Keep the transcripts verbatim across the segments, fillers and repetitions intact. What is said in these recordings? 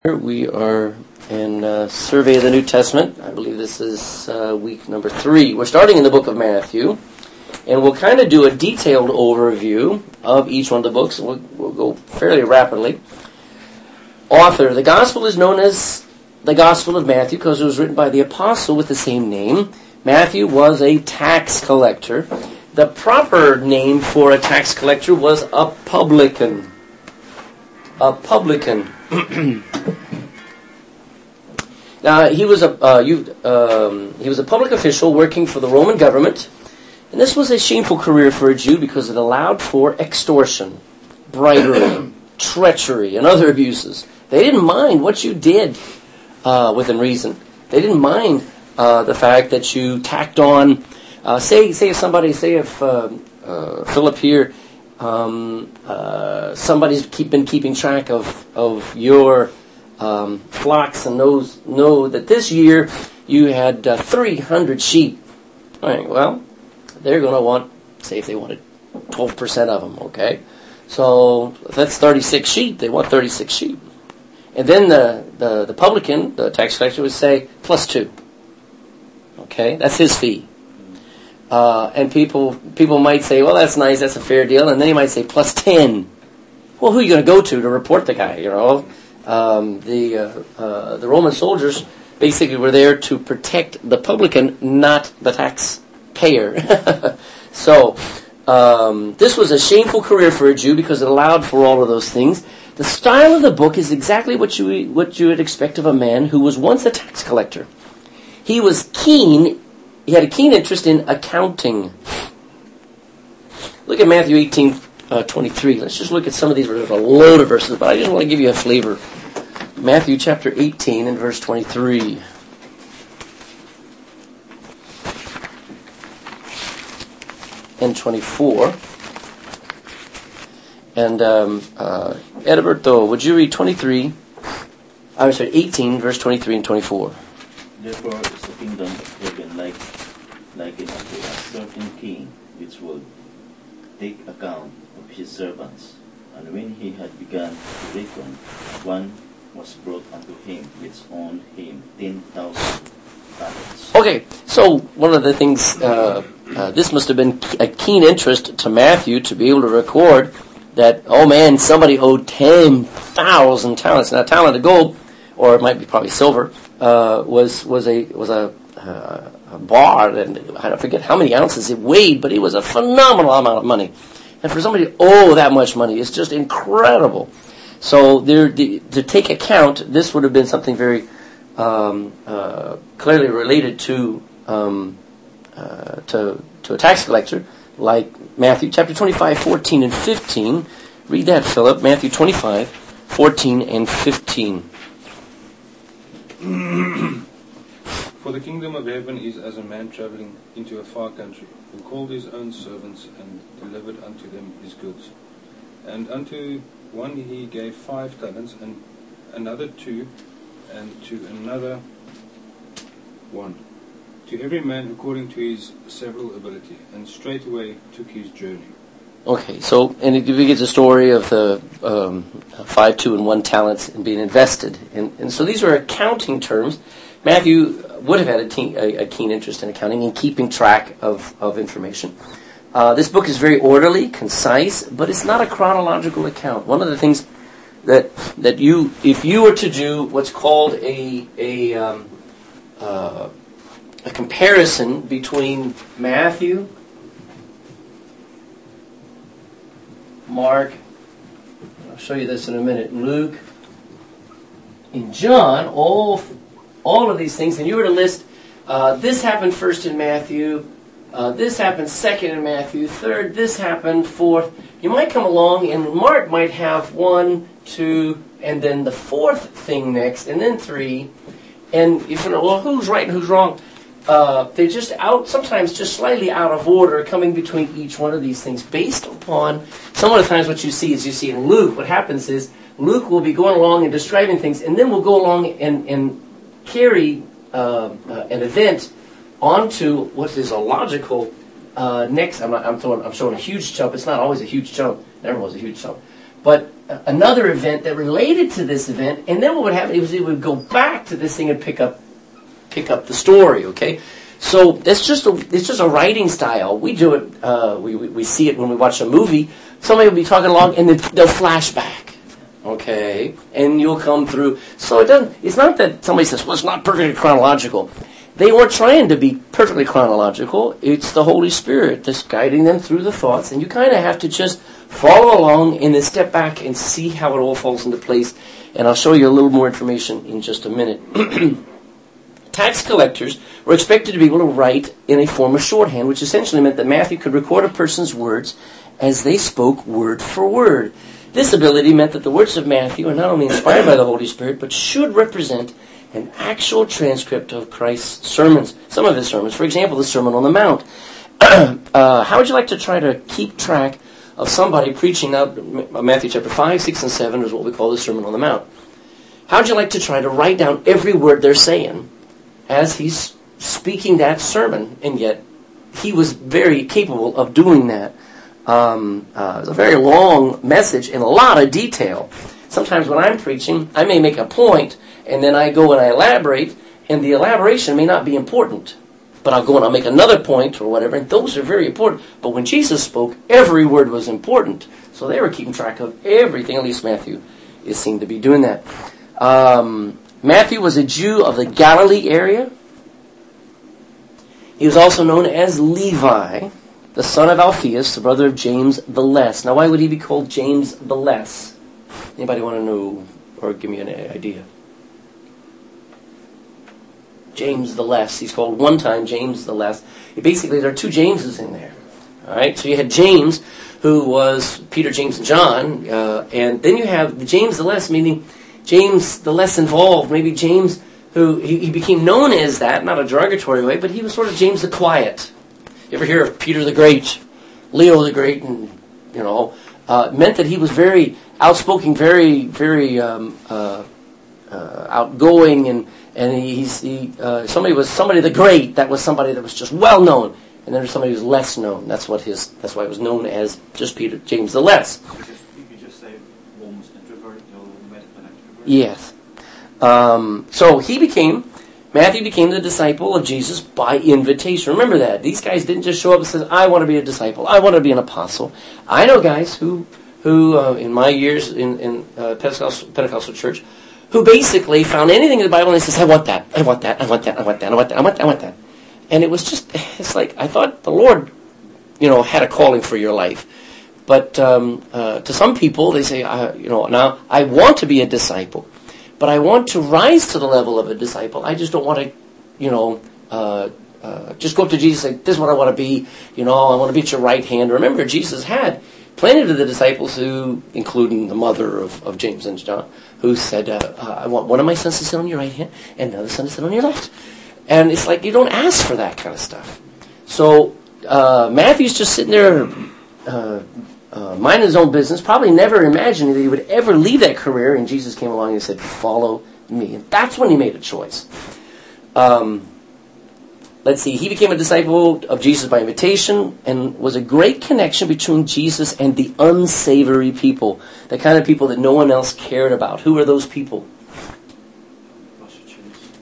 We are in uh, Survey of the New Testament. I believe this is uh, week number three. We're starting in the book of Matthew, and we'll kind of do a detailed overview of each one of the books. We'll, we'll go fairly rapidly. Author. The gospel is known as the Gospel of Matthew because it was written by the apostle with the same name. Matthew was a tax collector. The proper name for a tax collector was a publican. A publican. Now he was a uh, you, um, he was a public official working for the Roman government, and this was a shameful career for a Jew because it allowed for extortion, bribery, treachery, and other abuses. They didn't mind what you did uh, within reason. They didn't mind uh, the fact that you tacked on. Uh, say say if somebody say if uh, uh, Philip here. Um, uh, somebody's keep, been keeping track of, of your um, flocks and knows know that this year you had uh, three hundred sheep. All right, well, they're going to want, say if they wanted twelve percent of them, okay? So if that's thirty-six sheep, they want thirty-six sheep. And then the, the, the publican, the tax collector, would say, plus two. Okay, that's his fee. Uh, and people people might say, well, that's nice, that's a fair deal. And then he might say, plus ten. Well, who are you going to go to to report the guy, you know? Um, the uh, uh, the Roman soldiers basically were there to protect the publican, not the taxpayer. So, um, this was a shameful career for a Jew because it allowed for all of those things. The style of the book is exactly what you what you would expect of a man who was once a tax collector. He was keen He had a keen interest in accounting. Look at Matthew eighteen, uh, twenty-three. Let's just look at some of these. There's a load of verses, but I just want to give you a flavor. Matthew chapter eighteen and verse twenty-three. And twenty-four. And um, uh, Edberto, would you read twenty-three? I'm sorry, eighteen, verse twenty-three and twenty-four. Therefore is the kingdom of heaven like likened unto a certain king, which would take account of his servants. And when he had begun to reckon, one was brought unto him which owned him ten thousand talents. Okay, so one of the things, uh, uh, this must have been a keen interest to Matthew to be able to record that, oh man, somebody owed ten thousand talents. Now, a talent of gold, or it might be probably silver, Uh, was was a was a, uh, a bar, and I forget how many ounces it weighed, but it was a phenomenal amount of money. And for somebody to owe that much money is just incredible. So there, the, to take account, this would have been something very um, uh, clearly related to um, uh, to to a tax collector, like Matthew chapter twenty-five, fourteen and fifteen. Read that, Philip. Matthew twenty-five, fourteen and fifteen. For the kingdom of heaven is as a man travelling into a far country, who called his own servants and delivered unto them his goods. And unto one he gave five talents, and another two, and to another one, to every man according to his several ability, and straightway took his journey. Okay, so, and it, we get the story of the um, five, two, and one talents and being invested. And, and so these are accounting terms. Matthew would have had a, teen, a, a keen interest in accounting and keeping track of, of information. Uh, this book is very orderly, concise, but it's not a chronological account. One of the things that that you, if you were to do what's called a a, um, uh, a comparison between Matthew, Mark, I'll show you this in a minute, Luke, in John, all all of these things, and you were to list, uh, this happened first in Matthew, uh, this happened second in Matthew, third, this happened fourth. You might come along, and Mark might have one, two, and then the fourth thing next, and then three, and you know, well, who's right and who's wrong? Uh, they're just out, sometimes just slightly out of order, coming between each one of these things, based upon, some of the times what you see is you see in Luke, what happens is, Luke will be going along and describing things, and then we'll go along and, and carry uh, uh, an event onto what is a logical uh, next. I'm, not, I'm, throwing, I'm showing a huge jump. It's not always a huge jump. Never was a huge jump. But another event that related to this event, and then what would happen is it would go back to this thing and pick up pick up the story. Okay, so it's just a it's just a writing style. We do it. Uh, we, we we see it when we watch a movie. Somebody will be talking along, and then they'll flash back. Okay, and you'll come through. So it doesn't. It's not that somebody says, "Well, it's not perfectly chronological." They weren't trying to be perfectly chronological. It's the Holy Spirit that's guiding them through the thoughts, and you kind of have to just follow along and then step back and see how it all falls into place. And I'll show you a little more information in just a minute. Tax collectors were expected to be able to write in a form of shorthand, which essentially meant that Matthew could record a person's words as they spoke word for word. This ability meant that the words of Matthew are not only inspired by the Holy Spirit, but should represent an actual transcript of Christ's sermons, some of his sermons. For example, the Sermon on the Mount. uh, how would you like to try to keep track of somebody preaching out Matthew chapter five, six, and seven is what we call the Sermon on the Mount? How would you like to try to write down every word they're saying as he's speaking that sermon? And yet, he was very capable of doing that. Um, uh, it's a very long message in a lot of detail. Sometimes when I'm preaching, I may make a point, and then I go and I elaborate, and the elaboration may not be important. But I'll go and I'll make another point or whatever, and those are very important. But when Jesus spoke, every word was important. So they were keeping track of everything. At least Matthew is seen to be doing that. Um, Matthew was a Jew of the Galilee area. He was also known as Levi, the son of Alphaeus, the brother of James the Less. Now, why would he be called James the Less? Anybody want to know or give me an idea? James the Less. He's called one time James the Less. Basically, there are two Jameses in there. All right. So you had James, who was Peter, James, and John, uh, and then you have the James the Less, meaning James the less involved. Maybe James, who he, he became known as that, not a derogatory way, but he was sort of James the Quiet. You ever hear of Peter the Great, Leo the Great, and you know, uh, meant that he was very outspoken, very, very um, uh, uh, outgoing, and and he's he uh, somebody was somebody the Great. That was somebody that was just well known, and then there's somebody who's less known. That's what his. That's why it was known as just Peter, James the Less. You could just say one was introverted, the other one might have been extroverted. Yes. Um, so he became. Matthew became the disciple of Jesus by invitation. Remember that. These guys didn't just show up and say, I want to be a disciple. I want to be an apostle. I know guys who, who uh, in my years in, in uh, Pentecostal, Pentecostal church, who basically found anything in the Bible and they says, I want that, I want that, I want that, I want that, I want that, I want that, I want that. And it was just, it's like, I thought the Lord, you know, had a calling for your life. But um, uh, to some people, they say, uh, you know, now I want to be a disciple. But I want to rise to the level of a disciple. I just don't want to, you know, uh, uh, just go up to Jesus and say, this is what I want to be. You know, I want to be at your right hand. Remember, Jesus had plenty of the disciples who, including the mother of, of James and John, who said, uh, uh, I want one of my sons to sit on your right hand and another son to sit on your left. And it's like you don't ask for that kind of stuff. So uh, Matthew's just sitting there uh, uh, minding his own business, probably never imagining that he would ever leave that career, and Jesus came along and said, follow me. And that's when he made a choice. Um, let's see, he became a disciple of Jesus by invitation and was a great connection between Jesus and the unsavory people, the kind of people that no one else cared about. Who are those people? Prostitutes,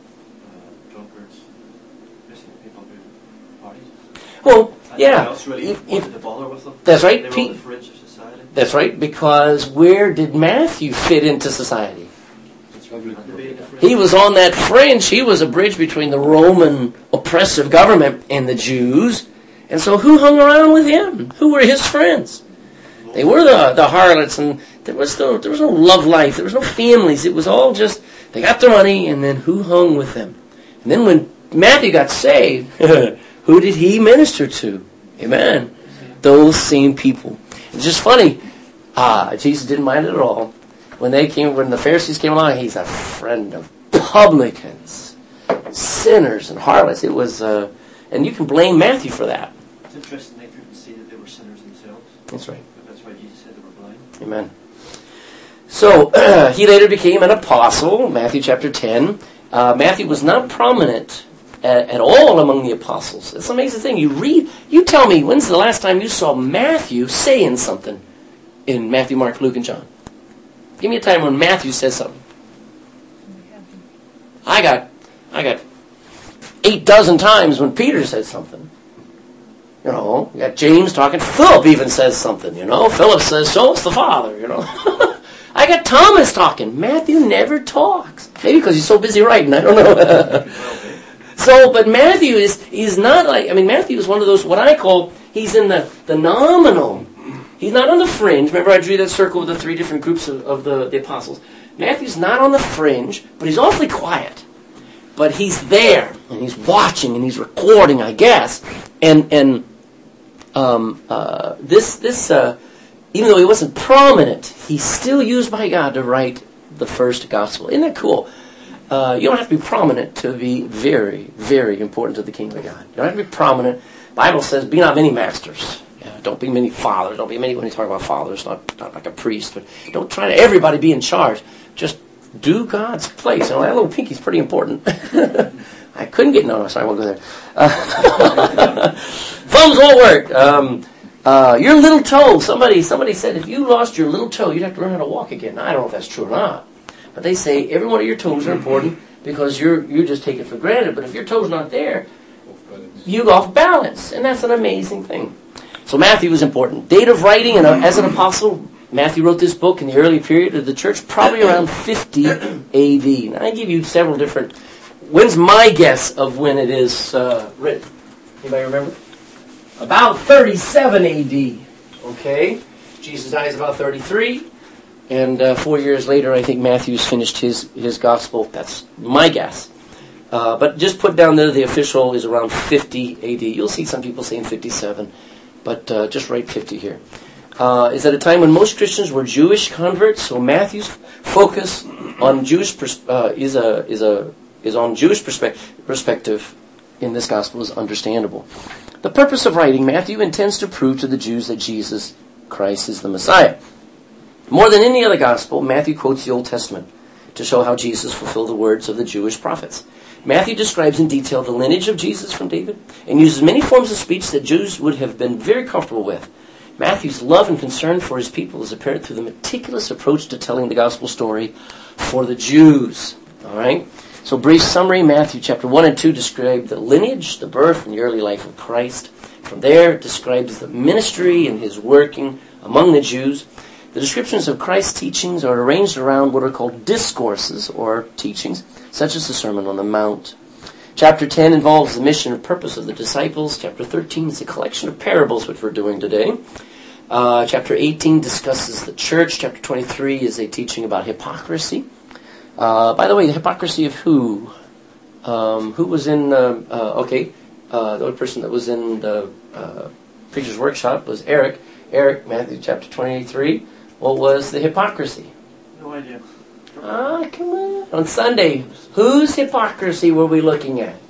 uh, drunkards, basically people who parties. Well, And yeah. no one else really If- wanted if- to bother with them. That's right. They were Pe- on the fringe of society. That's right, because where did Matthew fit into society? And to be in the fringe. He was on that fringe. He was a bridge between the Roman oppressive government and the Jews. And so who hung around with him? Who were his friends? They were the, the harlots, and there was no there was no love life. There was no families. It was all just, they got their money, and then who hung with them? And then when Matthew got saved, who did he minister to? Amen. Those same people. It's just funny. Ah, Jesus didn't mind it at all. When they came, when the Pharisees came along, he's a friend of publicans, sinners, and harlots. It was, uh, and you can blame Matthew for that. It's interesting they couldn't see that they were sinners themselves. That's right. But that's why Jesus said they were blind. Amen. So, uh, he later became an apostle, Matthew chapter ten. Uh, Matthew was not prominent at, at all among the apostles. It's an amazing thing. You read, you tell me, when's the last time you saw Matthew saying something in Matthew, Mark, Luke, and John? Give me a time when Matthew says something. I got, I got eight dozen times when Peter says something. You know, you got James talking. Philip even says something, you know. Philip says, show us the Father, you know. I got Thomas talking. Matthew never talks. Maybe because he's so busy writing, I don't know. So, but Matthew is, he's not like, I mean, Matthew is one of those, what I call, he's in the, the nominal. He's not on the fringe. Remember I drew that circle with the three different groups of, of the, the apostles. Matthew's not on the fringe, but he's awfully quiet. But he's there, and he's watching, and he's recording, I guess. And and um, uh, this, this uh, even though he wasn't prominent, he's still used by God to write the first gospel. Isn't that cool? Uh, you don't have to be prominent to be very, very important to the kingdom of God. You don't have to be prominent. The Bible says, be not many masters. Yeah, don't be many fathers. Don't be many, when you talk about fathers, not, not like a priest, but don't try to everybody be in charge. Just do God's place. And that little pinky's pretty important. I couldn't get, no, sorry, I won't go there. Uh, thumbs won't work. Um, uh, your little toe, somebody somebody said if you lost your little toe, you'd have to learn how to walk again. I don't know if that's true or not. But they say every one of your toes are important because you're you just take it for granted. But if your toe's not there, you go off balance. And that's an amazing thing. So Matthew was important. Date of writing, and as an apostle, Matthew wrote this book in the early period of the church, probably around fifty A D. Now I give you several different, when's my guess of when it is uh, written? Anybody remember? About thirty-seven A D. Okay? Jesus dies about thirty-three. And uh, four years later, I think Matthew's finished his, his gospel. That's my guess. Uh, but just put down there the official is around fifty A D. You'll see some people saying fifty-seven. But uh, just write fifty here. Uh, is at a time when most Christians were Jewish converts. So Matthew's focus on Jewish pers- uh, is a is a is on Jewish perspe- perspective in this gospel is understandable. The purpose of writing, Matthew intends to prove to the Jews that Jesus Christ is the Messiah. More than any other gospel, Matthew quotes the Old Testament to show how Jesus fulfilled the words of the Jewish prophets. Matthew describes in detail the lineage of Jesus from David and uses many forms of speech that Jews would have been very comfortable with. Matthew's love and concern for his people is apparent through the meticulous approach to telling the gospel story for the Jews. All right? So brief summary, Matthew chapter one and two describe the lineage, the birth, and the early life of Christ. From there, it describes the ministry and his working among the Jews. The descriptions of Christ's teachings are arranged around what are called discourses or teachings, such as the Sermon on the Mount. Chapter ten involves the mission and purpose of the disciples. Chapter thirteen is a collection of parables, which we're doing today. Uh, chapter eighteen discusses the church. Chapter twenty-three is a teaching about hypocrisy. Uh, by the way, the hypocrisy of who? Um, who was in, uh, uh, okay, uh, the only person that was in the uh, preacher's workshop was Eric. Eric, Matthew chapter twenty-three. What was the hypocrisy? No idea. Ah, come on. On Sunday, whose hypocrisy were we looking at?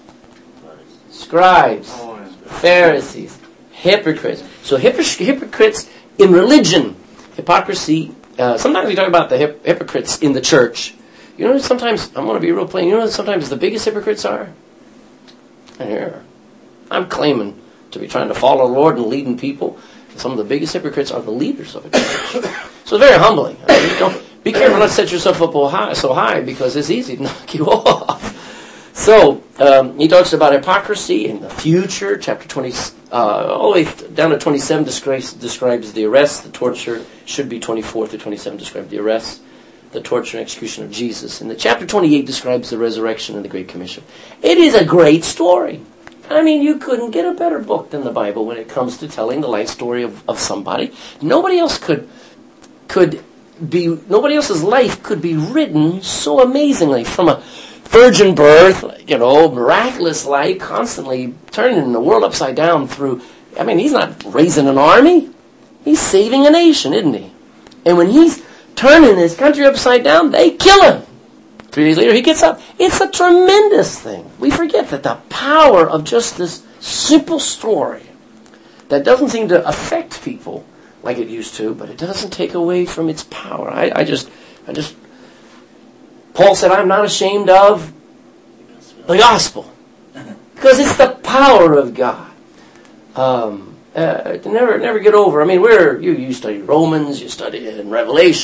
Scribes, Oh, yeah. Pharisees, hypocrites. So hypocr- hypocrites in religion. Hypocrisy, uh, sometimes we talk about the hip- hypocrites in the church. You know, sometimes, I'm going to be real plain, you know sometimes the biggest hypocrites are? Here. I'm claiming to be trying to follow the Lord and leading people. Some of the biggest hypocrites are the leaders of a church. So it's very humbling. I mean, don't, be careful not to set yourself up high, so high because it's easy to knock you off. So um, he talks about hypocrisy in the future. Chapter twenty, uh, all the way down to twenty-seven describes, describes the arrest, the torture. Should be twenty-four through twenty-seven describe the arrest, the torture and execution of Jesus. And the chapter twenty-eight describes the resurrection and the Great Commission. It is a great story. I mean, you couldn't get a better book than the Bible when it comes to telling the life story of, of somebody. Nobody else could could be, nobody else's life could be written so amazingly from a virgin birth, you know, miraculous life, constantly turning the world upside down through, I mean, he's not raising an army. He's saving a nation, isn't he? And when he's turning his country upside down, they kill him. Three days later, he gets up. It's a tremendous thing. We forget that the power of just this simple story that doesn't seem to affect people like it used to, but it doesn't take away from its power. I, I just, I just, Paul said, I'm not ashamed of the gospel because it's the power of God. Um, uh, to never, never get over. I mean, we're you, you study Romans, you study in Revelation.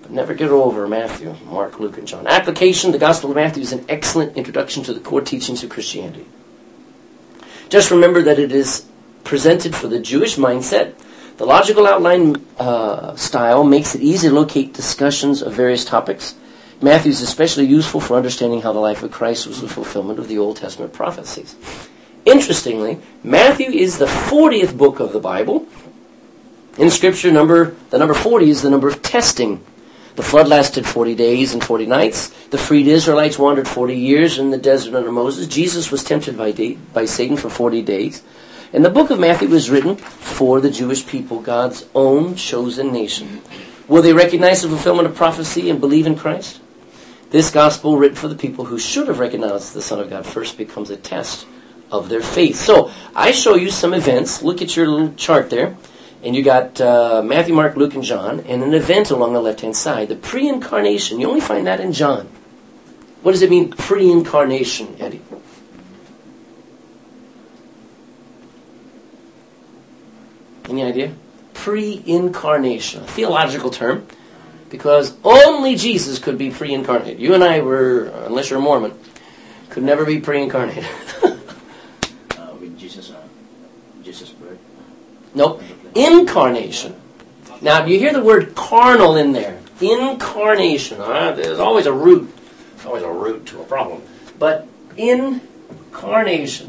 But never get over Matthew, Mark, Luke, and John. Application, the Gospel of Matthew is an excellent introduction to the core teachings of Christianity. Just remember that it is presented for the Jewish mindset. The logical outline uh, style makes it easy to locate discussions of various topics. Matthew is especially useful for understanding how the life of Christ was the fulfillment of the Old Testament prophecies. Interestingly, Matthew is the fortieth book of the Bible. In Scripture, number the number forty is the number of testing. The flood lasted forty days and forty nights. The freed Israelites wandered forty years in the desert under Moses. Jesus was tempted by, day, by Satan for forty days. And the book of Matthew was written for the Jewish people, God's own chosen nation. Will they recognize the fulfillment of prophecy and believe in Christ? This gospel, written for the people who should have recognized the Son of God first, becomes a test of their faith. So, I show you some events. Look at your little chart there. And you got uh, Matthew, Mark, Luke, and John, and an event along the left-hand side. The pre-incarnation. You only find that in John. What does it mean, pre-incarnation, Eddie? Any idea? Pre-incarnation. A theologial term. Because only Jesus could be pre-incarnate. You and I were, unless you're a Mormon, could never be pre-incarnated. uh, with Jesus, uh, Jesus' birth. Nope. Incarnation. Now, you hear the word carnal in there. Incarnation. Uh, there's always a root. There's always a root to a problem. But incarnation.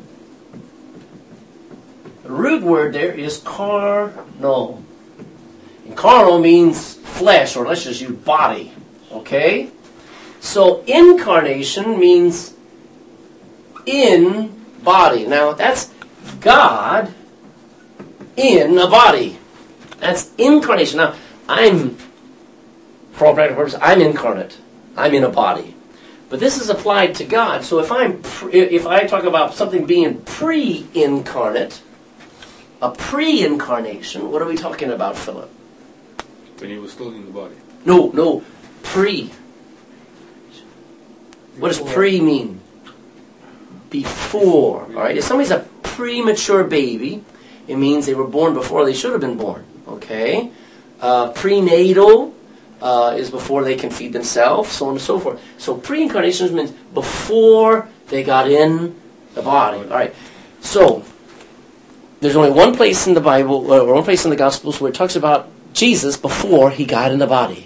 The root word there is carnal. And carnal means flesh, or let's just use body. Okay? So incarnation means in body. Now, that's God in a body. That's incarnation. Now, I'm, for all practical purposes, I'm incarnate. I'm in a body. But this is applied to God. So if I'm, pre, if I talk about something being pre-incarnate, a pre-incarnation, what are we talking about, Philip? When he was still in the body. No, no, pre. What does pre mean? Before. All right. If somebody's a premature baby, it means they were born before they should have been born. Okay. Uh, prenatal uh, is before they can feed themselves, so on and so forth. So pre-incarnation means before they got in the body. All right. So there's only one place in the Bible, or one place in the Gospels where it talks about Jesus before he got in the body.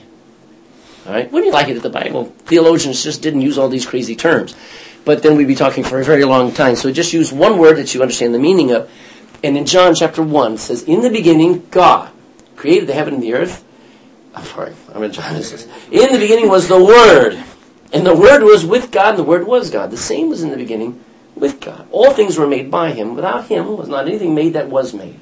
All right? Wouldn't you like it if the Bible theologians just didn't use all these crazy terms? But then we'd be talking for a very long time. So just use one word that you understand the meaning of. And in John chapter one, it says, in the beginning, God created the heaven and the earth. I'm sorry, I'm in John. It says, in the beginning was the Word. And the Word was with God, and the Word was God. The same was in the beginning with God. All things were made by Him. Without Him was not anything made that was made.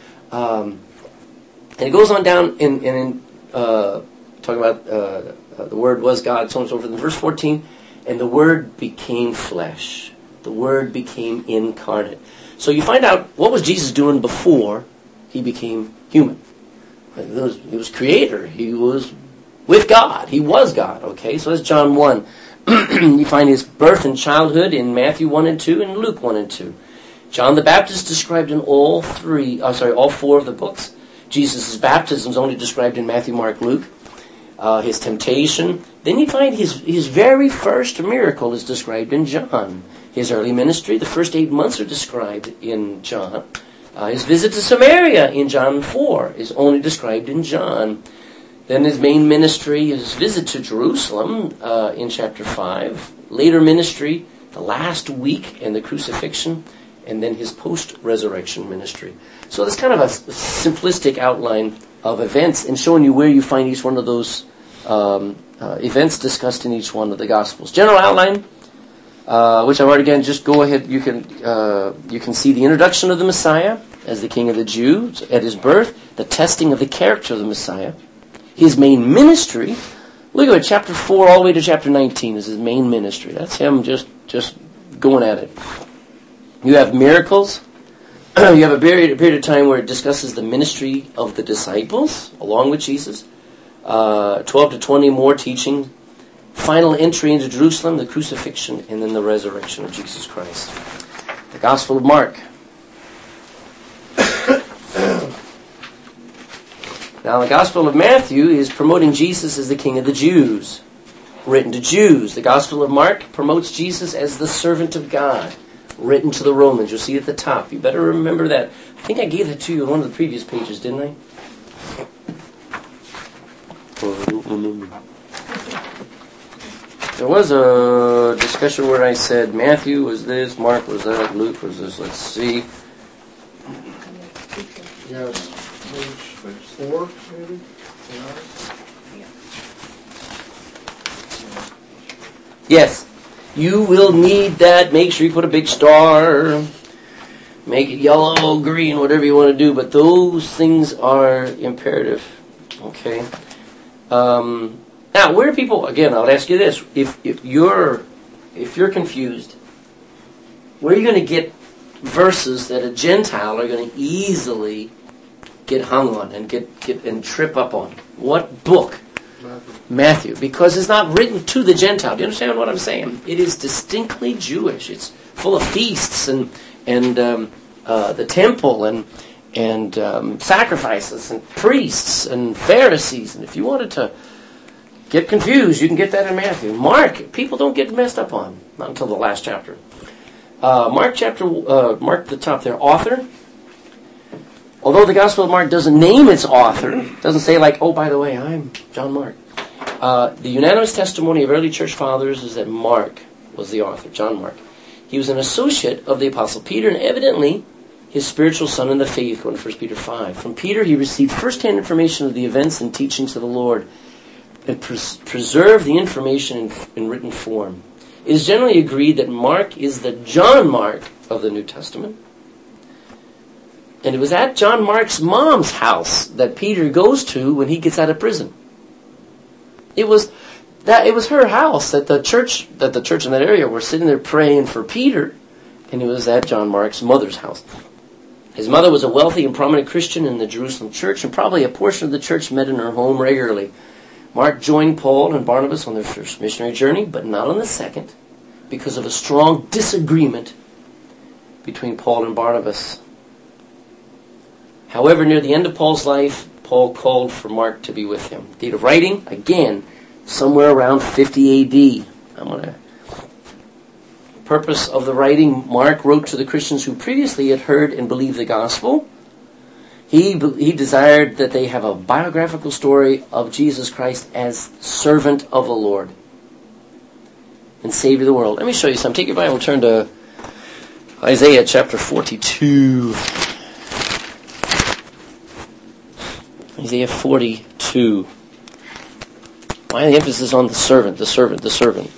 Um... And it goes on down in, in, in uh, talking about uh, uh, the Word was God, so on and so forth. In verse fourteen, and the Word became flesh. The Word became incarnate. So you find out what was Jesus doing before He became human. He was, he was creator. He was with God. He was God. Okay, so that's John one. You find His birth and childhood in Matthew one and two and Luke one and two. John the Baptist described in all three, oh, sorry, all four of the books. Jesus' baptism is only described in Matthew, Mark, Luke. Uh, his temptation. Then you find his, his very first miracle is described in John. His early ministry, the first eight months are described in John. Uh, his visit to Samaria in John four is only described in John. Then his main ministry, his visit to Jerusalem uh, in chapter five. Later ministry, the last week and the crucifixion. And then his post-resurrection ministry. So that's kind of a simplistic outline of events and showing you where you find each one of those um, uh, events discussed in each one of the Gospels. General outline, uh, which I've already again, just go ahead, you can uh, you can see the introduction of the Messiah as the King of the Jews at His birth, the testing of the character of the Messiah, His main ministry. Look at it, chapter four all the way to chapter nineteen is His main ministry. That's Him just, just going at it. You have miracles. You have a period, a period of time where it discusses the ministry of the disciples along with Jesus. Uh, twelve to twenty more teaching. Final entry into Jerusalem, the crucifixion, and then the resurrection of Jesus Christ. The Gospel of Mark. Now, the Gospel of Matthew is promoting Jesus as the King of the Jews, written to Jews. The Gospel of Mark promotes Jesus as the servant of God, written to the Romans. You'll see it at the top. You better remember that. I think I gave that to you on one of the previous pages, didn't I? Oh, I don't remember. There was a discussion where I said Matthew was this, Mark was that, Luke was this. Let's see. Yes, page four, maybe? Yes. You will need that. Make sure you put a big star. Make it yellow, green, whatever you want to do. But those things are imperative. Okay. Um, now, where do people? Again, I'll ask you this: if if you're if you're confused, where are you going to get verses that a Gentile are going to easily get hung on and get, get and trip up on? What book? Matthew. Matthew, because it's not written to the Gentile. Do you understand what I'm saying? It is distinctly Jewish. It's full of feasts and and um, uh, the temple and and um, sacrifices and priests and Pharisees. And if you wanted to get confused, you can get that in Matthew. Mark, people don't get messed up on, not until the last chapter. Uh, Mark chapter, uh, Mark at the top there, author. Although the Gospel of Mark doesn't name its author, doesn't say like, oh, by the way, I'm John Mark. Uh, the unanimous testimony of early church fathers is that Mark was the author, John Mark. He was an associate of the Apostle Peter, and evidently his spiritual son in the faith, according to First Peter five. From Peter, he received first-hand information of the events and teachings of the Lord, and pres- preserved the information in, in written form. It is generally agreed that Mark is the John Mark of the New Testament. And it was at John Mark's mom's house that Peter goes to when he gets out of prison. It was that it was her house that the church that the church in that area were sitting there praying for Peter, and it was at John Mark's mother's house. His mother was a wealthy and prominent Christian in the Jerusalem church, and probably a portion of the church met in her home regularly. Mark joined Paul and Barnabas on their first missionary journey, but not on the second, because of a strong disagreement between Paul and Barnabas. However, near the end of Paul's life, Paul called for Mark to be with him. Date of writing, again, somewhere around fifty A D. I'm going to... Purpose of the writing, Mark wrote to the Christians who previously had heard and believed the gospel. He, he desired that they have a biographical story of Jesus Christ as servant of the Lord and Savior of the world. Let me show you something. Take your Bible and turn to Isaiah chapter forty-two. Isaiah forty-two. Why the emphasis on the servant, the servant, the servant?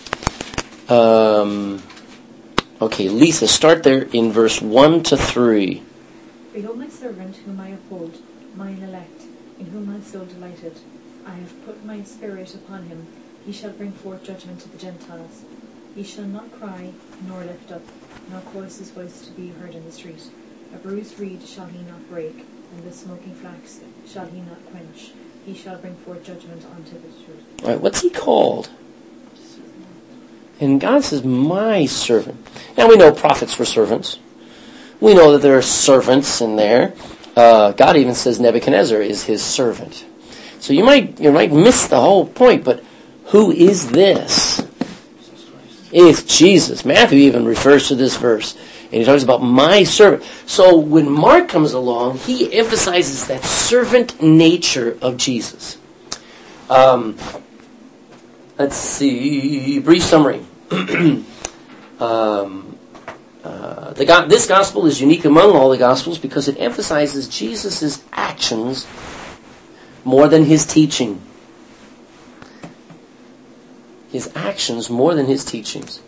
Um, okay, Lisa, start there in verse one to three. Behold my servant whom I uphold, mine elect, in whom I am so delighted. I have put my spirit upon him. He shall bring forth judgment to the Gentiles. He shall not cry, nor lift up, nor cause his voice to be heard in the street. A bruised reed shall he not break, and the smoking flax shall he not quench. He shall bring forth judgment unto the truth. All right, what's he called? And God says, my servant. Now we know prophets were servants. We know that there are servants in there. Uh, God even says Nebuchadnezzar is his servant. So you might you might miss the whole point, but who is this? It's Jesus. Matthew even refers to this verse, and he talks about my servant. So when Mark comes along, he emphasizes that servant nature of Jesus. Um, let's see, brief summary. um, Uh, the go- this gospel is unique among all the gospels because it emphasizes Jesus' actions more than his teaching. His actions more than his teachings.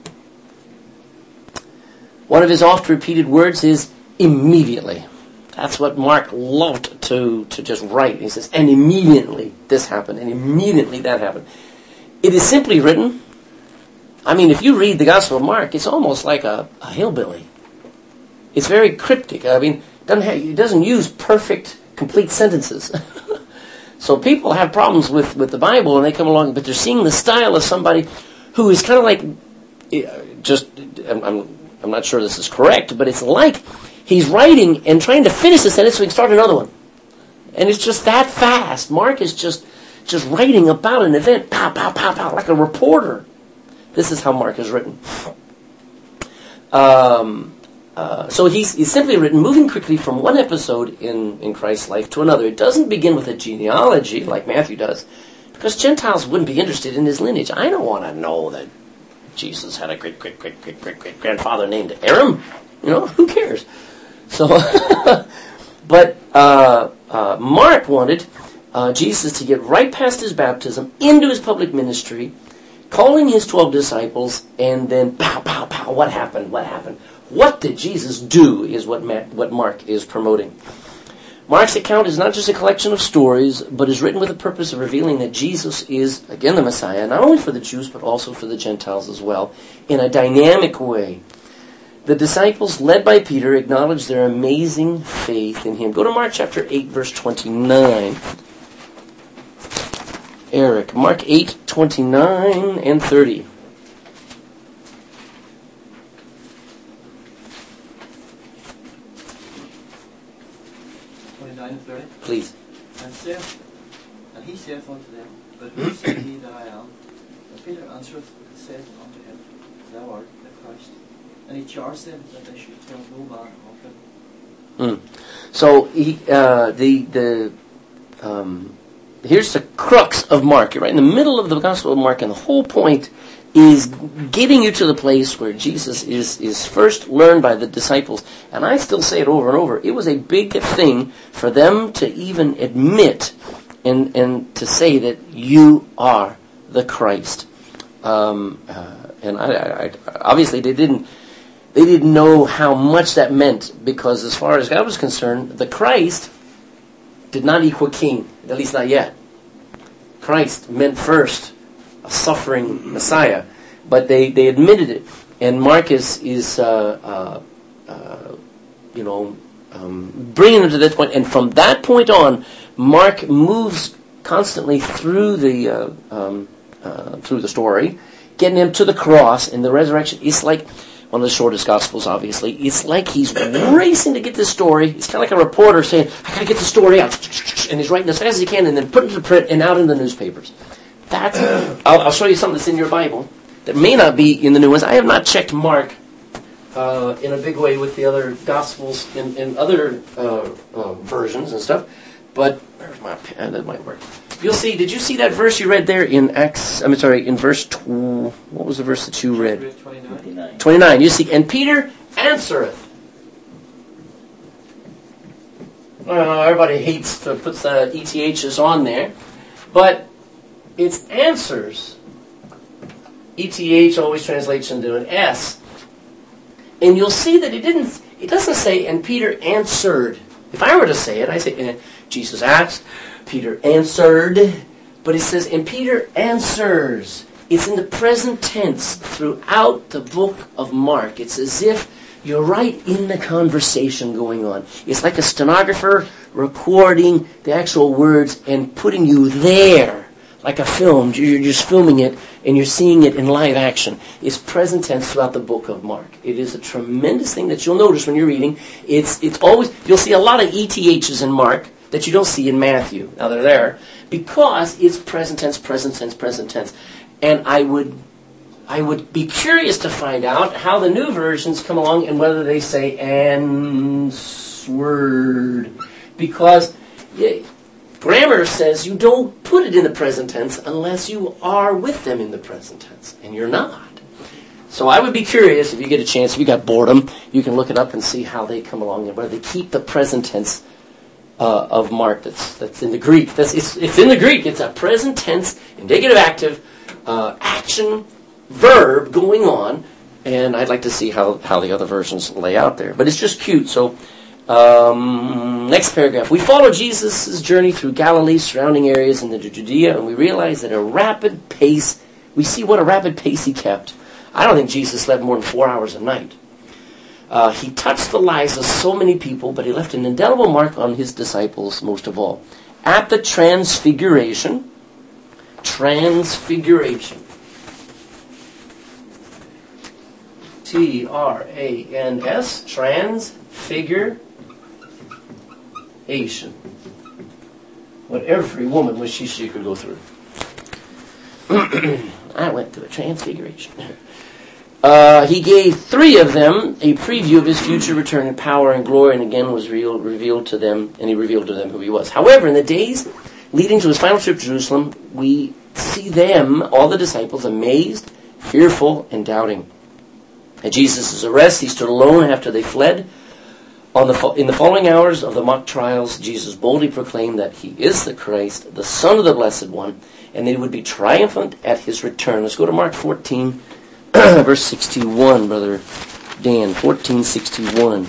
One of his oft-repeated words is immediately. That's what Mark loved to, to just write. He says, and immediately this happened, and immediately that happened. It is simply written. I mean, if you read the Gospel of Mark, it's almost like a, a hillbilly. It's very cryptic. I mean, it doesn't, have, it doesn't use perfect, complete sentences. So people have problems with, with the Bible, and they come along, but they're seeing the style of somebody who is kind of like, just, I'm, I'm, I'm not sure this is correct, but it's like he's writing and trying to finish the sentence so he can start another one. And it's just that fast. Mark is just just writing about an event, pow, pow, pow, pow, like a reporter. This is how Mark is written. Um, uh, so he's, he's simply written, moving quickly from one episode in, in Christ's life to another. It doesn't begin with a genealogy like Matthew does, because Gentiles wouldn't be interested in his lineage. I don't want to know that Jesus had a great, great, great, great, great, great grandfather named Aram. You know, who cares? So, but uh, uh, Mark wanted uh, Jesus to get right past his baptism into his public ministry, calling his twelve disciples, and then pow, pow, pow. What happened? What happened? What did Jesus do? Is what Matt, what Mark is promoting. Mark's account is not just a collection of stories, but is written with the purpose of revealing that Jesus is, again, the Messiah, not only for the Jews, but also for the Gentiles as well, in a dynamic way. The disciples, led by Peter, acknowledge their amazing faith in him. Go to Mark chapter eight, verse twenty-nine. Eric, Mark eight, twenty-nine and thirty. twenty-nine and thirty. Please. And saith, and he saith unto them, But who said he that I am? And Peter answered and said unto him, Thou art the Christ. And he charged them that they should tell no man of him. Mm. So he, uh, the the um, here's the crux of Mark. You're right in the middle of the Gospel of Mark, and the whole point is getting you to the place where Jesus is is first learned by the disciples. And I still say it over and over. It was a big thing for them to even admit and and to say that you are the Christ. Um, uh, and I, I, I obviously they didn't. They didn't know how much that meant, because as far as God was concerned, the Christ did not equal king, at least not yet. Christ meant first a suffering Messiah, but they, they admitted it. And Mark is, is uh, uh, uh, you know, um, bringing them to that point. And from that point on, Mark moves constantly through the uh, um, uh, through the story, getting them to the cross and the resurrection. It's like one of the shortest Gospels, obviously. It's like he's racing to get this story. It's kind of like a reporter saying, I got to get the story out. And he's writing as fast as he can and then putting it to print and out in the newspapers. That's, I'll, I'll show you something that's in your Bible that may not be in the new ones. I have not checked Mark uh, in a big way with the other Gospels and, and other uh, uh, versions and stuff. But, where's my pen? That might work. You'll see, did you see that verse you read there in Acts, I'm sorry, in verse, tw- what was the verse that you read? twenty-nine. twenty-nine. You see, and Peter answereth. Well, everybody hates to put the E T H's on there, but it's answers. E T H always translates into an S. And you'll see that it didn't, it doesn't say, and Peter answered. If I were to say it, I say, and Jesus asked, Peter answered, but it says, and Peter answers. It's in the present tense throughout the book of Mark. It's as if you're right in the conversation going on. It's like a stenographer recording the actual words and putting you there, like a film. You're just filming it and you're seeing it in live action. It's present tense throughout the book of Mark. It is a tremendous thing that you'll notice when you're reading. It's it's always, you'll see a lot of E T H's in Mark that you don't see in Matthew. Now they're there because it's present tense, present tense, present tense. And I would I would be curious to find out how the new versions come along and whether they say answered. Because yeah, grammar says you don't put it in the present tense unless you are with them in the present tense. And you're not. So I would be curious, if you get a chance, if you got boredom, you can look it up and see how they come along and whether they keep the present tense Uh, of Mark that's that's in the Greek. That's it's it's in the Greek. It's a present tense, indicative active, uh, action, verb going on, and I'd like to see how, how the other versions lay out there. But it's just cute. So um, next paragraph. We follow Jesus' journey through Galilee, surrounding areas in the Judea, and we realize that a rapid pace, we see what a rapid pace he kept. I don't think Jesus slept more than four hours a night. Uh, he touched the lives of so many people, but he left an indelible mark on his disciples most of all. At the Transfiguration, Transfiguration, T R A N S, Transfiguration. what every woman wishes she could go through. I went through a transfiguration. Uh, he gave three of them a preview of his future return in power and glory, and again was real, revealed to them, and he revealed to them who he was. However, in the days leading to his final trip to Jerusalem, we see them, all the disciples, amazed, fearful, and doubting. At Jesus' arrest, he stood alone after they fled. On the fo- in the following hours of the mock trials, Jesus boldly proclaimed that he is the Christ, the Son of the Blessed One, and that he would be triumphant at his return. Let's go to Mark fourteen, verse sixty-one, Brother Dan. fourteen sixty-one.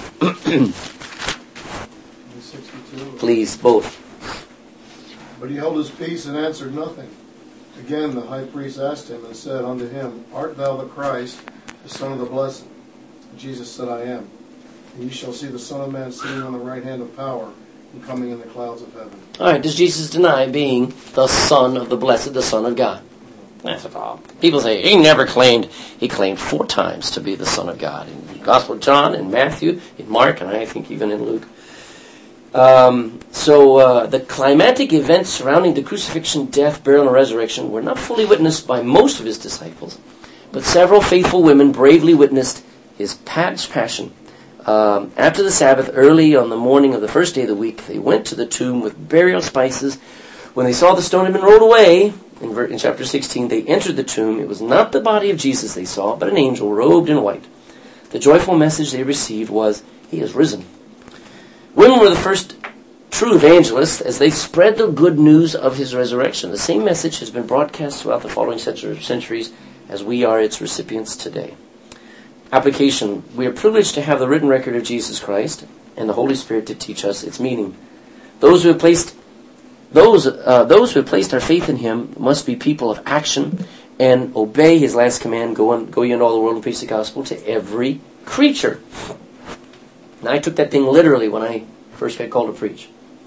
Please, both. But he held his peace and answered nothing. Again the high priest asked him and said unto him, Art thou the Christ, the Son of the Blessed? And Jesus said, I am. And ye shall see the Son of Man sitting on the right hand of power and coming in the clouds of heaven. All right, does Jesus deny being the Son of the Blessed, the Son of God? That's a problem. People say, he never claimed, he claimed four times to be the Son of God. In the Gospel of John, in Matthew, in Mark, and I think even in Luke. Um, so uh, the climatic events surrounding the crucifixion, death, burial, and resurrection were not fully witnessed by most of his disciples, but several faithful women bravely witnessed his passion. Um, after the Sabbath, early on the morning of the first day of the week, they went to the tomb with burial spices. When they saw the stone had been rolled away, in, ver- in chapter sixteen, they entered the tomb. It was not the body of Jesus they saw, but an angel robed in white. The joyful message they received was, he is risen. Women were the first true evangelists as they spread the good news of his resurrection. The same message has been broadcast throughout the following centuries as we are its recipients today. Application. We are privileged to have the written record of Jesus Christ and the Holy Spirit to teach us its meaning. Those who have placed those uh, those who have placed our faith in him must be people of action and obey his last command, go on, go ye into all the world and preach the gospel to every creature. Now, I took that thing literally when I first got called to preach.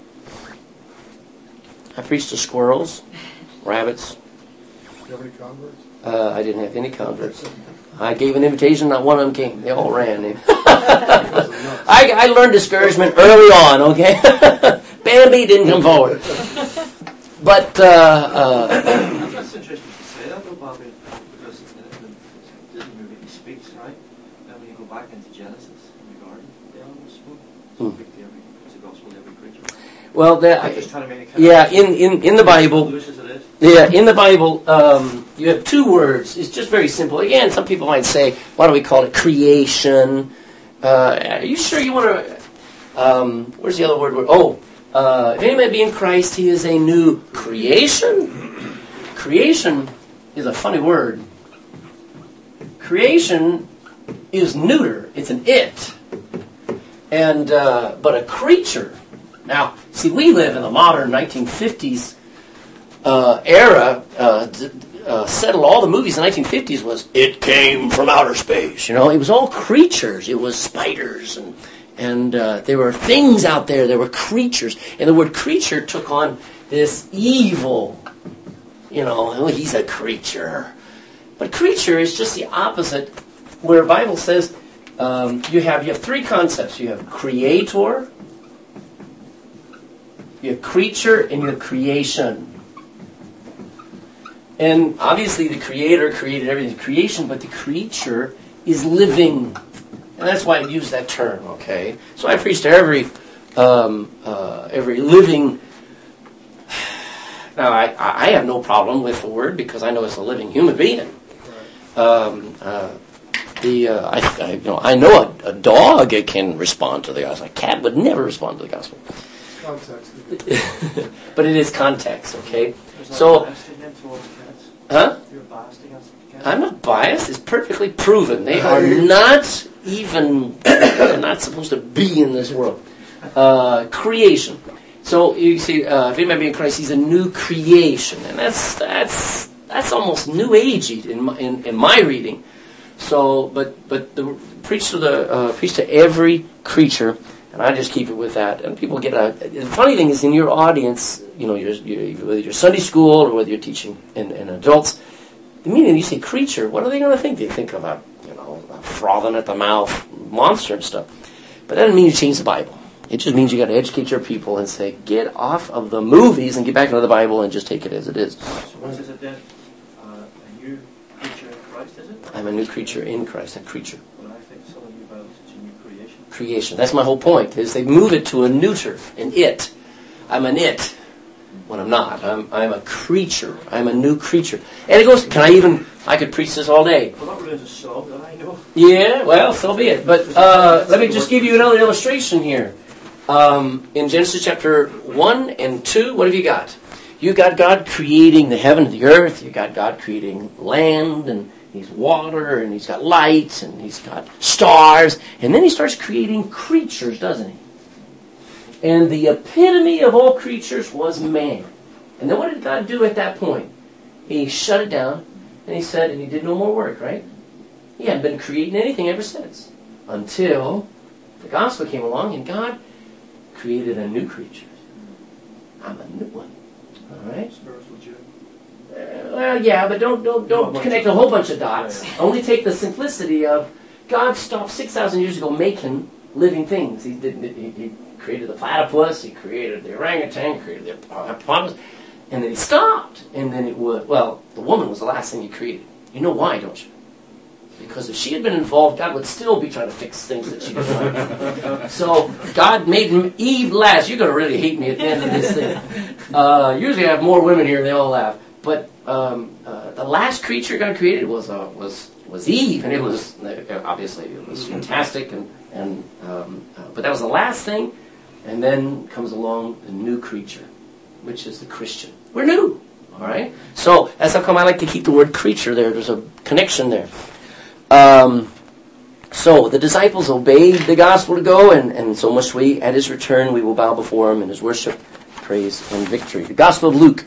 I preached to squirrels, rabbits. Do you have any converts? Uh, I didn't have any converts. I gave an invitation, not one of them came. They all ran. I, I learned discouragement early on, okay? Bambi didn't come forward. But, uh... uh That's interesting to say that, though, Bobby, because it doesn't really speaks, right? And when you go back into Genesis, in the garden, the animals spoke. So Hmm. it's the gospel to every creature. well, that, I'm just trying to make it yeah, in, in, in the Bible... Loose as it is. Yeah, in the Bible, um, you have two words. It's just very simple. Again, some people might say, why do we call it creation? Uh, are you sure you want to... Um, where's the other word? Oh, uh, if any man be in Christ, he is a new creation. Creation is a funny word. Creation is neuter. It's an it. And uh, but a creature... Now, see, we live in the modern nineteen fifties Uh, era, uh, d- uh, settled all the movies in the nineteen fifties was, it came from outer space. You know, it was all creatures. It was spiders and and uh, there were things out there. There were creatures. And the word creature took on this evil, you know, oh, he's a creature. But creature is just the opposite, where the Bible says um, you have you have three concepts. You have creator, you have creature, and you have creation. And obviously the Creator created everything, creation, but the creature is living. And that's why I use that term, okay? So I preach to every um, uh, every living... Now, I, I have no problem with the word because I know it's a living human being. Um, uh, the uh, I, I, you know, I know a, a dog can respond to the gospel. A cat would never respond to the gospel. Context. But it is context, okay? There's no So... bias in them towards the cats. Huh? You're biased against the cats. I'm not biased. It's perfectly proven. They are not even, they're not supposed to be in this world. Uh, creation. So you see, uh, if anybody be in Christ, he's a new creation. And that's that's that's almost new agey in my, in, in my reading. So, but but the preach to the uh, preach to every creature, and I just keep it with that. And people get a. The funny thing is, in your audience, you know, your, your, whether you're Sunday school or whether you're teaching in, in adults, the minute you say creature, what are they going to think? They think about, you know, a frothing at the mouth monster and stuff. But that doesn't mean you change the Bible. It just means you got to educate your people and say, get off of the movies and get back into the Bible and just take it as it is. So what is it then? Uh, a new creature in Christ, is it? I'm a new creature in Christ, a creature. Well, I think some of you Bibles it's a new creation. Creation. That's my whole point, is they move it to a neuter, an it. I'm an it. When I'm not. I'm I'm a creature. I'm a new creature. And it goes, can I even, I could preach this all day. Well, that really is a song that I know. Yeah, well, so be it. But uh, let me just give you another illustration here. Um, in Genesis chapter one and two, what have you got? You got God creating the heaven and the earth. You got God creating land, and He's water, and He's got lights, and He's got stars. And then He starts creating creatures, doesn't He? And the epitome of all creatures was man. And then what did God do at that point? He shut it down, and He said, and He did no more work, right? He hadn't been creating anything ever since. Until the gospel came along, and God created a new creature. I'm a new one. All right? Spiritual Jew. Uh, well, yeah, but don't don't don't connect a whole bunch of dots. Only take the simplicity of God stopped six thousand years ago making living things. He did. He, he created the platypus. He created the orangutan. Created the hippopotamus, and then He stopped. And then it would. Well, the woman was the last thing He created. You know why, don't you? Because if she had been involved, God would still be trying to fix things that she didn't like. So God made Eve last. You're going to really hate me at the end of this thing. Uh, usually I have more women here, and they all laugh. But um, uh, the last creature God created was uh, was was Eve, and it was obviously it was fantastic. And and um, uh, but that was the last thing, and then comes along the new creature, which is the Christian. We're new, all right. So that's how come I like to keep the word creature there. There's a connection there. Um, so the disciples obeyed the gospel to go, and, and so must we. At His return, we will bow before Him in His worship, praise, and victory. The Gospel of Luke.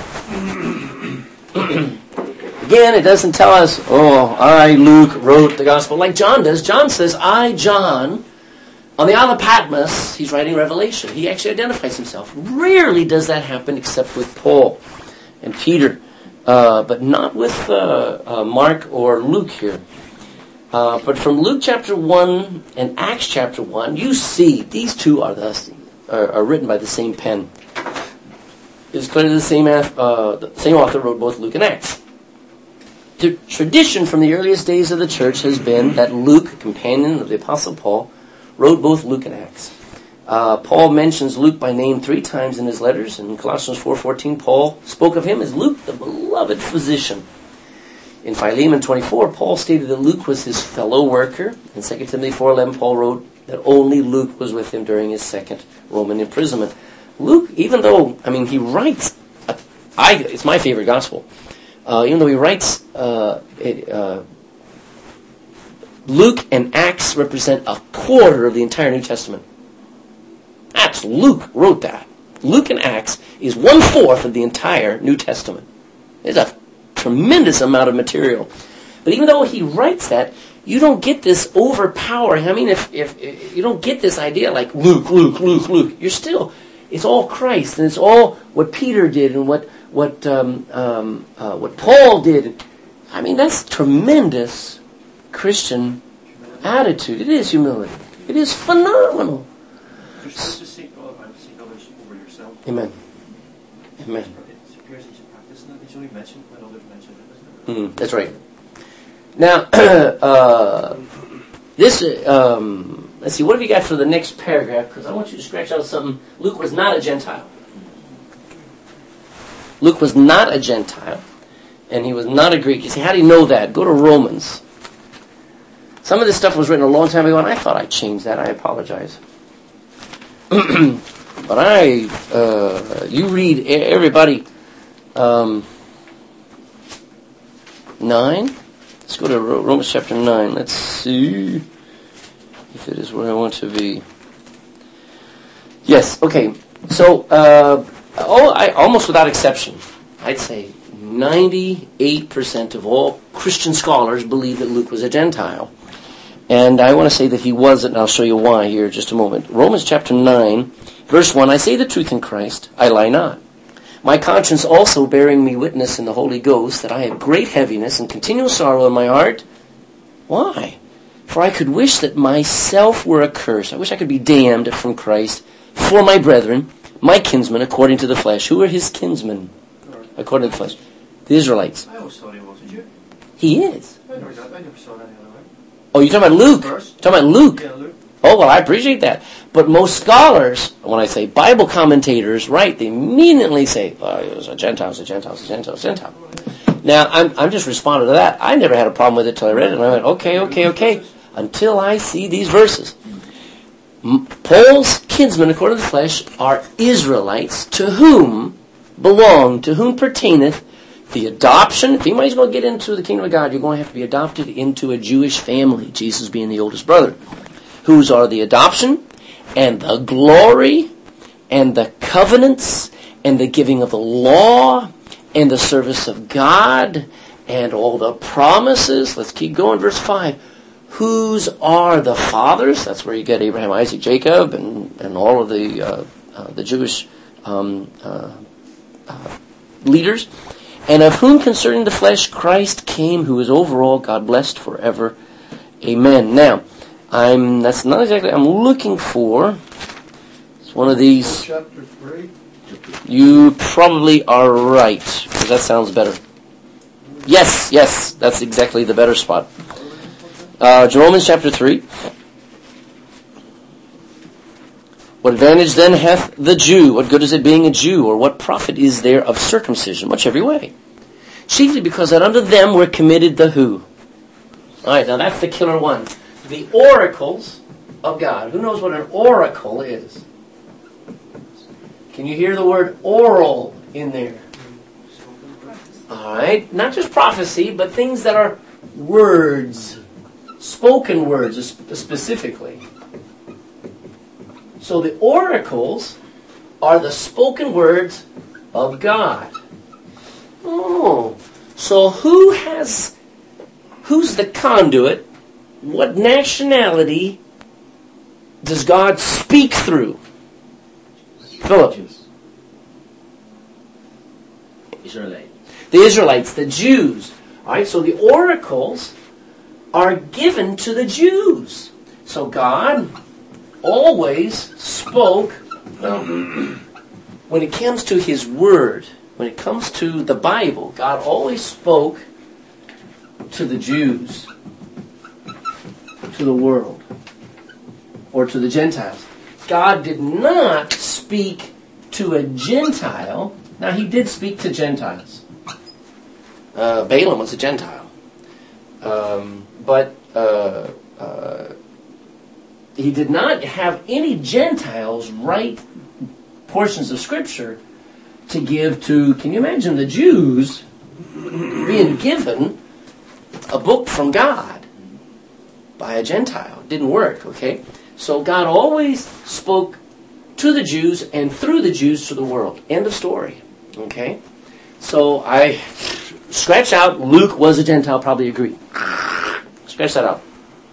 Again, it doesn't tell us, oh, I, Luke, wrote the gospel like John does. John says, I, John, on the Isle of Patmos, he's writing Revelation. He actually identifies himself. Rarely does that happen except with Paul and Peter. Uh, but not with uh, uh, Mark or Luke here. Uh, but from Luke chapter one and Acts chapter one, you see these two are, the, are, are written by the same pen. It's clearly the same, uh, the same author wrote both Luke and Acts. The tradition from the earliest days of the church has been that Luke, companion of the Apostle Paul, wrote both Luke and Acts. Uh, Paul mentions Luke by name three times in his letters. In Colossians four fourteen, Paul spoke of him as Luke, the beloved physician. In Philemon twenty-four, Paul stated that Luke was his fellow worker. In Second Timothy four eleven, Paul wrote that only Luke was with him during his second Roman imprisonment. Luke, even though, I mean, he writes, uh, I, it's my favorite gospel, uh, even though he writes, uh, it, uh, Luke and Acts represent a quarter of the entire New Testament. Acts, Luke wrote that. Luke and Acts is one-fourth of the entire New Testament. There's a tremendous amount of material. But even though he writes that, you don't get this overpowering. I mean, if, if, if you don't get this idea like Luke, Luke, Luke, Luke, you're still, it's all Christ, and it's all what Peter did and what what um, um, uh, what Paul did. I mean, that's tremendous Christian attitude. It is humility. It is phenomenal. You're supposed to seek God and seek others over yourself. Amen. Amen. It's a pure easy practice, isn't it? It's only mentioned when others mention it, isn't it? Mm, that's right. Now, uh, this, um, let's see, what have you got for the next paragraph? Because I want you to scratch out something. Luke was not a Gentile. Luke was not a Gentile, and he was not a Greek. You say, how do you know that? Go to Romans. Some of this stuff was written a long time ago, and I thought I changed that. I apologize. But I, uh, you read, everybody, um, nine? Let's go to Romans chapter nine. Let's see if it is where I want to be. Yes, okay. So, uh, oh, I, almost without exception, I'd say ninety-eight percent of all Christian scholars believe that Luke was a Gentile. And I want to say that he wasn't, and I'll show you why here in just a moment. Romans chapter nine, verse one, I say the truth in Christ, I lie not. My conscience also bearing me witness in the Holy Ghost that I have great heaviness and continual sorrow in my heart. Why? For For I could wish that myself were accursed. I wish I could be damned from Christ for my brethren, my kinsmen, according to the flesh. Who are his kinsmen? According to the flesh. The Israelites. I always thought he was a Jew. He is. I never, I never saw that the other way. Oh, you're talking about Luke. Verse. You're talking about Luke. Yeah, Luke. Oh, well, I appreciate that. But most scholars, when I say Bible commentators, right, they immediately say, oh, it was a Gentile, it's a Gentile, it's a Gentile, it's a Gentile. Now, I'm, I'm just responding to that. I never had a problem with it till I read it, and I went, okay, okay, okay, until I see these verses. Paul's kinsmen, according to the flesh, are Israelites, to whom belong, to whom pertaineth the adoption. If anybody's going to get into the kingdom of God, you're going to have to be adopted into a Jewish family, Jesus being the oldest brother. Whose are the adoption, and the glory, and the covenants, and the giving of the law, and the service of God, and all the promises. Let's keep going, verse five. Whose are the fathers? That's where you get Abraham, Isaac, Jacob, and, and all of the uh, uh, the Jewish um, uh, uh, leaders. And of whom concerning the flesh Christ came, who is over all, God blessed forever. Amen. Now, I'm that's not exactly I'm looking for. It's one of these. Chapter three. You probably are right, because that sounds better. Yes, yes, that's exactly the better spot. Uh, Romans chapter three. What advantage then hath the Jew? What good is it being a Jew? Or what profit is there of circumcision? Much every way. Chiefly because that unto them were committed the who? Alright, now that's the killer one. The oracles of God. Who knows what an oracle is? Can you hear the word oral in there? Alright, not just prophecy, but things that are words. Spoken words, specifically. So the oracles are the spoken words of God. Oh, so who has, who's the conduit? What nationality does God speak through? Philip. Israelite. The Israelites, the Jews. Alright, so the oracles are given to the Jews. So God always spoke, well, when it comes to His Word, when it comes to the Bible, God always spoke to the Jews, to the world, or to the Gentiles. God did not speak to a Gentile. Now, He did speak to Gentiles. Uh, Balaam was a Gentile. Um, but uh, uh, He did not have any Gentiles write portions of Scripture to give to, can you imagine the Jews being given a book from God by a Gentile? It didn't work, okay? So God always spoke to the Jews and through the Jews to the world. End of story, okay? So I scratch out Luke was a Gentile, probably agree. Scratch that out.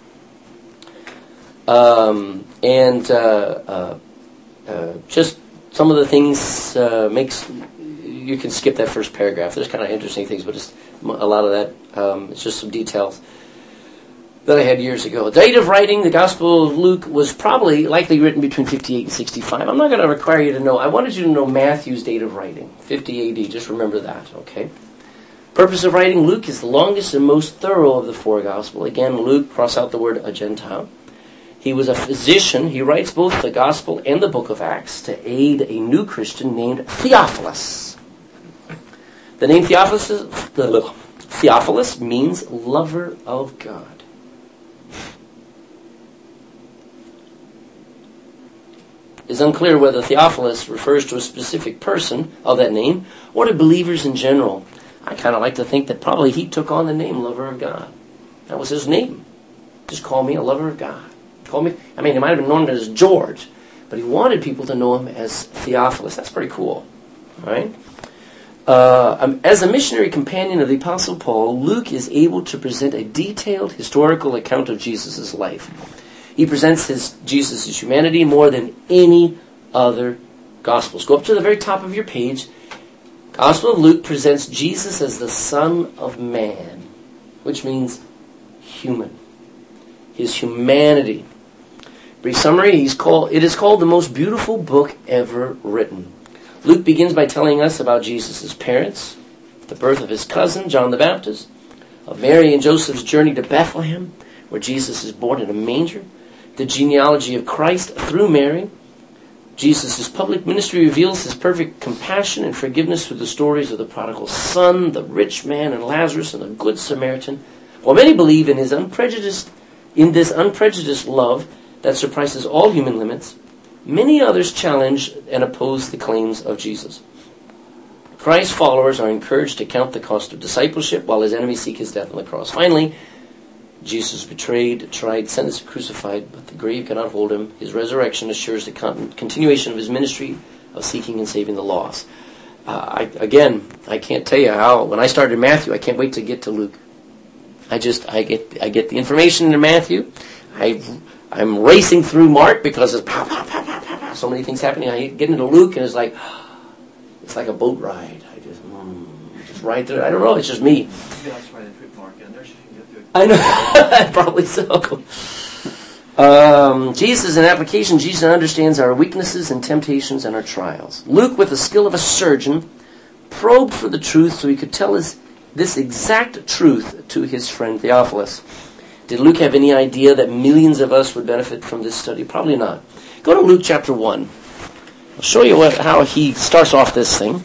Um, and uh, uh, uh, just some of the things uh, makes you can skip that first paragraph. There's kind of interesting things, but just a lot of that um, it's just some details that I had years ago. The date of writing the Gospel of Luke was probably likely written between fifty-eight and sixty-five. I'm not going to require you to know. I wanted you to know Matthew's date of writing, fifty A D. Just remember that, okay? Purpose of writing Luke is the longest and most thorough of the four Gospels. Again, Luke, cross out the word a Gentile. He was a physician. He writes both the Gospel and the book of Acts to aid a new Christian named Theophilus. The name Theophilus, is, the, Theophilus means lover of God. It's unclear whether Theophilus refers to a specific person of that name or to believers in general. I kind of like to think that probably he took on the name lover of God. That was his name. Just call me a lover of God. Call me, I mean, he might have been known as George, but he wanted people to know him as Theophilus. That's pretty cool. All right? Uh, um, as a missionary companion of the Apostle Paul, Luke is able to present a detailed historical account of Jesus' life. He presents his Jesus' humanity more than any other Gospels. Go up to the very top of your page. Gospel of Luke presents Jesus as the Son of Man, which means human. his humanity. Brief summary, he's called, it is called the most beautiful book ever written. Luke begins by telling us about Jesus' parents, the birth of his cousin, John the Baptist, of Mary and Joseph's journey to Bethlehem, where Jesus is born in a manger, the genealogy of Christ through Mary. Jesus' public ministry reveals his perfect compassion and forgiveness through the stories of the prodigal son, the rich man, and Lazarus, and the good Samaritan. While many believe in his unprejudiced, in this unprejudiced love that surpasses all human limits, many others challenge and oppose the claims of Jesus. Christ's followers are encouraged to count the cost of discipleship, while his enemies seek his death on the cross. Finally, Jesus was betrayed, tried, sentenced, crucified, but the grave cannot hold him. His resurrection assures the con- continuation of his ministry of seeking and saving the lost. Uh, I, again, I can't tell you how. When I started Matthew, I can't wait to get to Luke. I just, I get, I get the information in Matthew. I, I'm racing through Mark because it's pow, pow, pow, pow, pow, pow, so many things happening. I get into Luke and it's like, it's like a boat ride. I just, mm, just ride through it. I don't know. It's just me. Maybe that's why they put Mark in there, so you can get to it. I know. Probably so. Um, Jesus, in application, Jesus understands our weaknesses and temptations and our trials. Luke, with the skill of a surgeon, probed for the truth so he could tell us this exact truth to his friend Theophilus. Did Luke have any idea that millions of us would benefit from this study? Probably not. Go to Luke chapter one. I'll show you what, how he starts off this thing.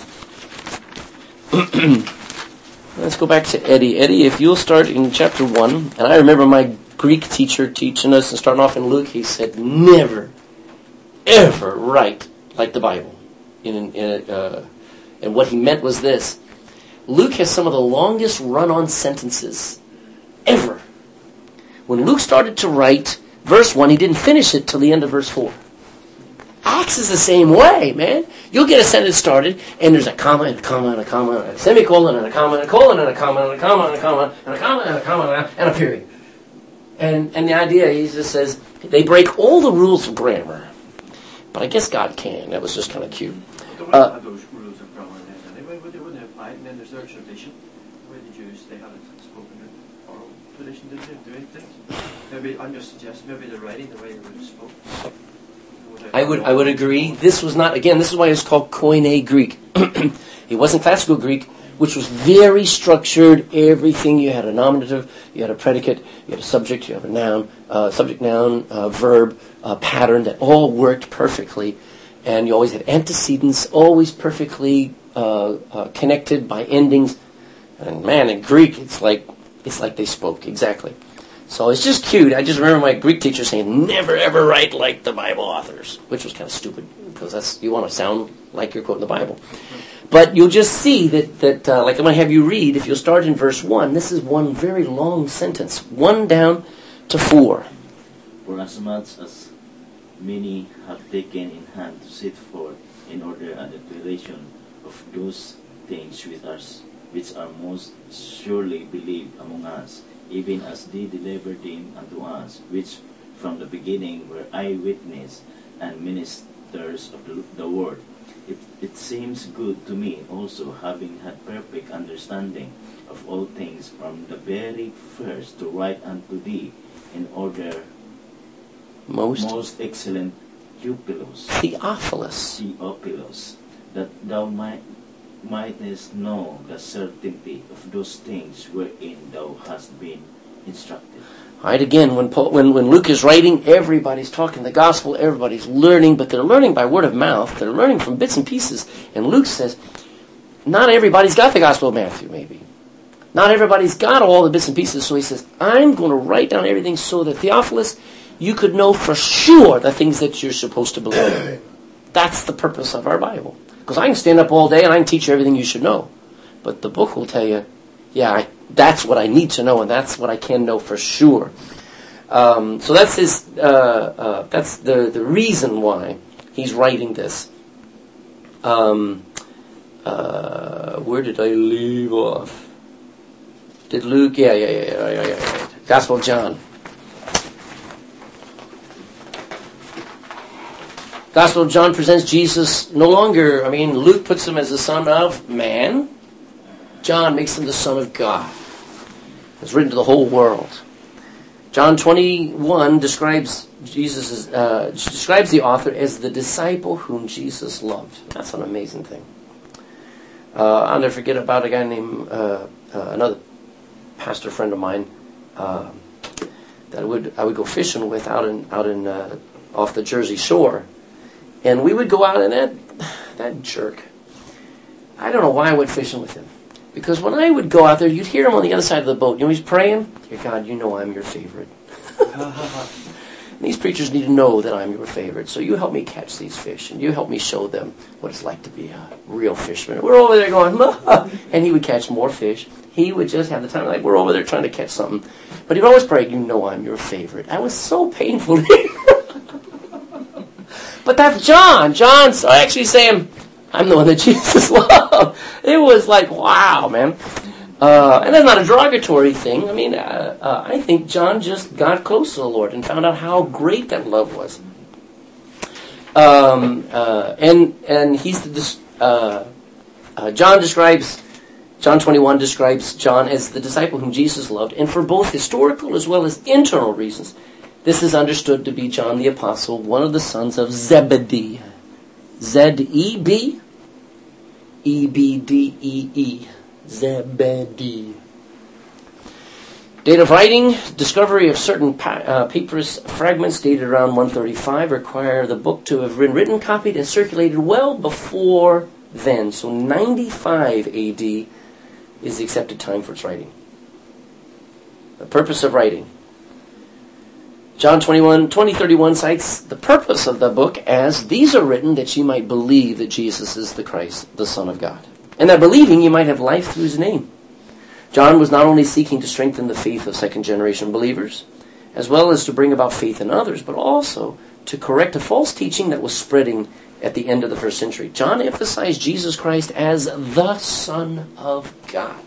Let's go back to Eddie. Eddie, if you'll start in chapter one, and I remember my Greek teacher teaching us and starting off in Luke, he said, never, ever write like the Bible. In, in, uh, and what he meant was this. Luke has some of the longest run-on sentences ever. When Luke started to write verse one, he didn't finish it till the end of verse four. Acts is the same way, man. You'll get a sentence started, and there's a comma, and a comma, and a comma, and a semicolon, and a comma, and a colon, and a comma, and a comma, and a comma, and a comma, and a comma, and a period. And and the idea, he just says, they break all the rules of grammar. But I guess God can. That was just kind of cute. They wouldn't uh, have those rules of grammar then. They wouldn't, they wouldn't have applied, and then there's their tradition. The way the Jews, they had it spoken in oral tradition, didn't they? Doing things. Maybe, I'm just suggesting, maybe they're writing the way they would have spoken. I would I would agree. This was not, again, this is why it's called Koine Greek. It wasn't classical Greek, which was very structured. Everything, you had a nominative, you had a predicate, you had a subject, you had a noun, uh, subject, noun, uh, verb, uh, pattern that all worked perfectly. And you always had antecedents, always perfectly uh, uh, connected by endings. And man, in Greek, it's like it's like they spoke, exactly. So it's just cute. I just remember my Greek teacher saying, never ever write like the Bible authors, which was kind of stupid, because that's, you want to sound like you're quoting the Bible. But you'll just see that, that uh, like I'm going to have you read, if you'll start in verse one, this is one very long sentence, one down to four. For as much as many have taken in hand to set forth in order a declaration of those things which are, which are most surely believed among us, even as they delivered them unto us, which from the beginning were eyewitnesses and ministers of the, the word. It, it seems good to me also, having had perfect understanding of all things from the very first, to write unto thee in order, Most, most excellent Theophilus, Theophilus, Theophilus, that thou might mightest know the certainty of those things wherein thou hast been instructed. All right, again, when, Paul, when when Luke is writing, everybody's talking the gospel, everybody's learning, but they're learning by word of mouth. They're learning from bits and pieces. And Luke says, not everybody's got the Gospel of Matthew, maybe. Not everybody's got all the bits and pieces. So he says, I'm going to write down everything so that Theophilus, you could know for sure the things that you're supposed to believe. That's the purpose of our Bible. Because I can stand up all day and I can teach you everything you should know. But the book will tell you, yeah, I, that's what I need to know, and that's what I can know for sure. Um, so that's his. Uh, uh, that's the the reason why he's writing this. Um, uh, where did I leave off? Did Luke? Yeah, yeah, yeah, yeah, yeah, yeah. Gospel of John. Gospel of John presents Jesus no longer, I mean, Luke puts him as the son of man. John makes him the son of God. It's written to the whole world. John twenty-one describes Jesus uh, describes the author as the disciple whom Jesus loved. That's an amazing thing. Uh, I'll never forget about a guy named uh, uh, another pastor friend of mine uh, that I would I would go fishing with out in out in uh, off the Jersey Shore, and we would go out and that that jerk. I don't know why I went fishing with him. Because when I would go out there, you'd hear him on the other side of the boat. You know, he's praying, "Dear God, you know I'm your favorite." These preachers need to know that I'm your favorite. So you help me catch these fish, and you help me show them what it's like to be a real fisherman. We're over there going, "Ma," and he would catch more fish. He would just have the time, like we're over there trying to catch something. But he'd always pray, "You know I'm your favorite." I was so painful to hear. But that's John. John's actually saying, I'm the one that Jesus loved. It was like, wow, man. Uh, and that's not a derogatory thing. I mean, uh, uh, I think John just got close to the Lord and found out how great that love was. Um, uh, and and he's the uh, uh, John describes John twenty-one describes John as the disciple whom Jesus loved, and for both historical as well as internal reasons, this is understood to be John the Apostle, one of the sons of Zebedee. Z E B E B D E E. Zebedee. Date of writing, discovery of certain pa- uh, papyrus fragments dated around one thirty-five require the book to have been written, copied, and circulated well before then. So ninety-five A D is the accepted time for its writing. The purpose of writing. John twenty-one, twenty thirty-one cites the purpose of the book as, "These are written that ye might believe that Jesus is the Christ, the Son of God. And that believing you might have life through his name." John was not only seeking to strengthen the faith of second-generation believers, as well as to bring about faith in others, but also to correct a false teaching that was spreading at the end of the first century. John emphasized Jesus Christ as the Son of God,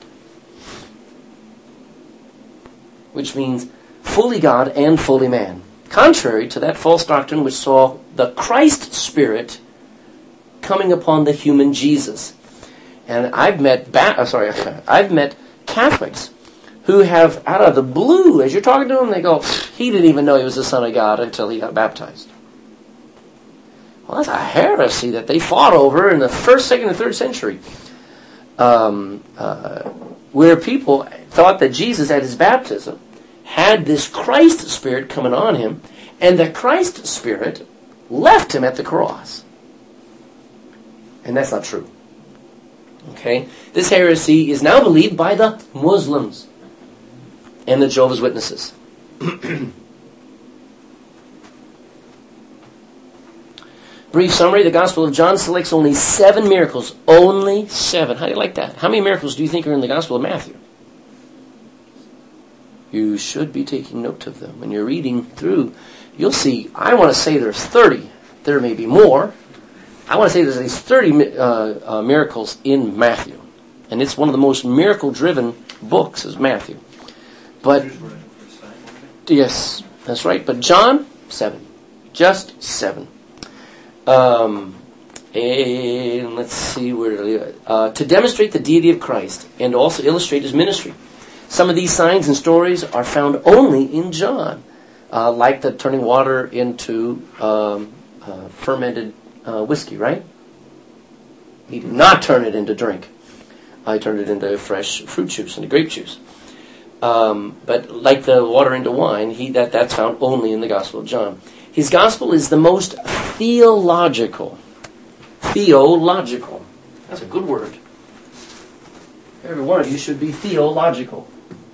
which means fully God and fully man, contrary to that false doctrine which saw the Christ Spirit coming upon the human Jesus. And I've met, ba- oh, sorry, I've met Catholics who have, out of the blue, as you're talking to them, they go, "He didn't even know he was the Son of God until he got baptized." Well, that's a heresy that they fought over in the first, second, and third century, um, uh, where people thought that Jesus at his baptism had this Christ Spirit coming on him, and the Christ Spirit left him at the cross. And that's not true. Okay? This heresy is now believed by the Muslims and the Jehovah's Witnesses. Brief summary, the Gospel of John selects only seven miracles. Only seven. How do you like that? How many miracles do you think are in the Gospel of Matthew? You should be taking note of them. When you're reading through, you'll see, I want to say there's thirty. There may be more. I want to say there's at least thirty uh, uh, miracles in Matthew. And it's one of the most miracle-driven books is Matthew. But, yes, that's right. But John, seven. Just seven. Um, and let's see where to leave it. Uh, to demonstrate the deity of Christ and also illustrate his ministry. Some of these signs and stories are found only in John, uh, like the turning water into um, uh, fermented uh, whiskey, right? He did not turn it into drink. I turned it into fresh fruit juice, into grape juice. Um, but like the water into wine, he that that's found only in the Gospel of John. His Gospel is the most theological. Theological. That's a good word. Every one of you should be theological.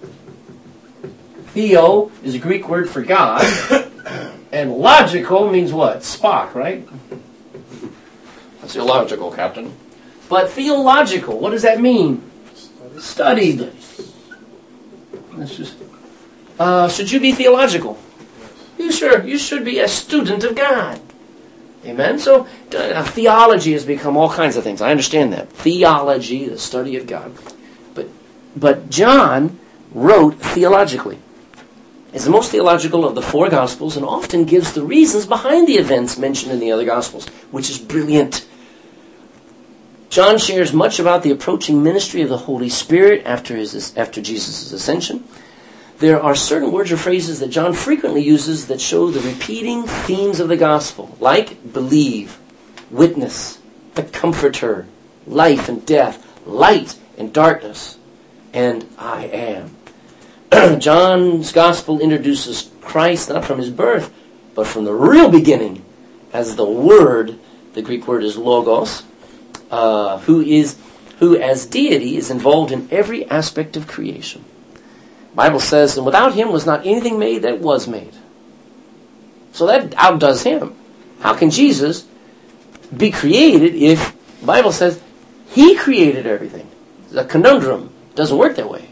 Theo is a Greek word for God, and logical means what? Spock, right? That's illogical, Captain. But theological, what does that mean? Studied. Studied. That's just. Uh, should you be theological? You sure you should be a student of God. Amen. So uh, theology has become all kinds of things. I understand that theology, the study of God, but but John wrote theologically. It's the most theological of the four Gospels and often gives the reasons behind the events mentioned in the other Gospels, which is brilliant. John shares much about the approaching ministry of the Holy Spirit after his after Jesus' ascension. there are certain words or phrases that John frequently uses that show the repeating themes of the gospel, like believe, witness, the comforter, life and death, light and darkness, and I am. John's gospel introduces Christ not from his birth, but from the real beginning as the Word. The Greek word is logos, uh, who is who as deity is involved in every aspect of creation. The Bible says, and without him was not anything made that was made. So that outdoes him. How can Jesus be created if the Bible says he created everything? It's a conundrum. It doesn't work that way.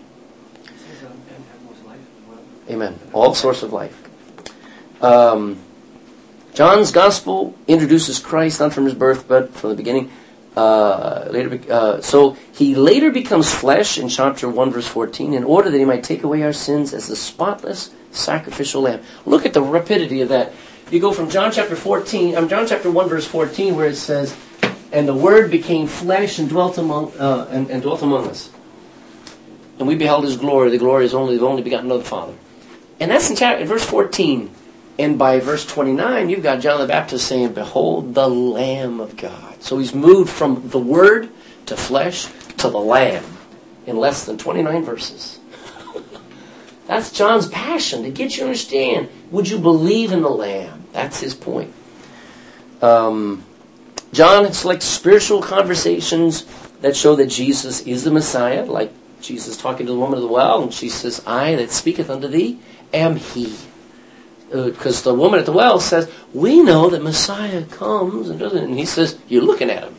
Amen. All source of life. Um, John's gospel introduces Christ not from his birth, but from the beginning. Uh, later, uh, so he later becomes flesh in chapter one, verse fourteen, in order that he might take away our sins as the spotless sacrificial lamb. Look at the rapidity of that. You go from John chapter fourteen, um, John chapter one, verse fourteen, where it says, "And the Word became flesh and dwelt among uh, and, and dwelt among us, and we beheld His glory. The glory is only the only begotten of the Father." And that's in chapter, in verse fourteen. And by verse twenty-nine, you've got John the Baptist saying, "Behold the Lamb of God." So he's moved from the Word to flesh to the Lamb in less than twenty-nine verses. That's John's passion, to get you to understand. Would you believe in the Lamb? That's his point. Um, John selects spiritual conversations that show that Jesus is the Messiah, like Jesus talking to the woman of the well, and she says, "I that speaketh unto thee am he." Because uh, the woman at the well says, "We know that Messiah comes," and doesn't, and he says, "You're looking at him."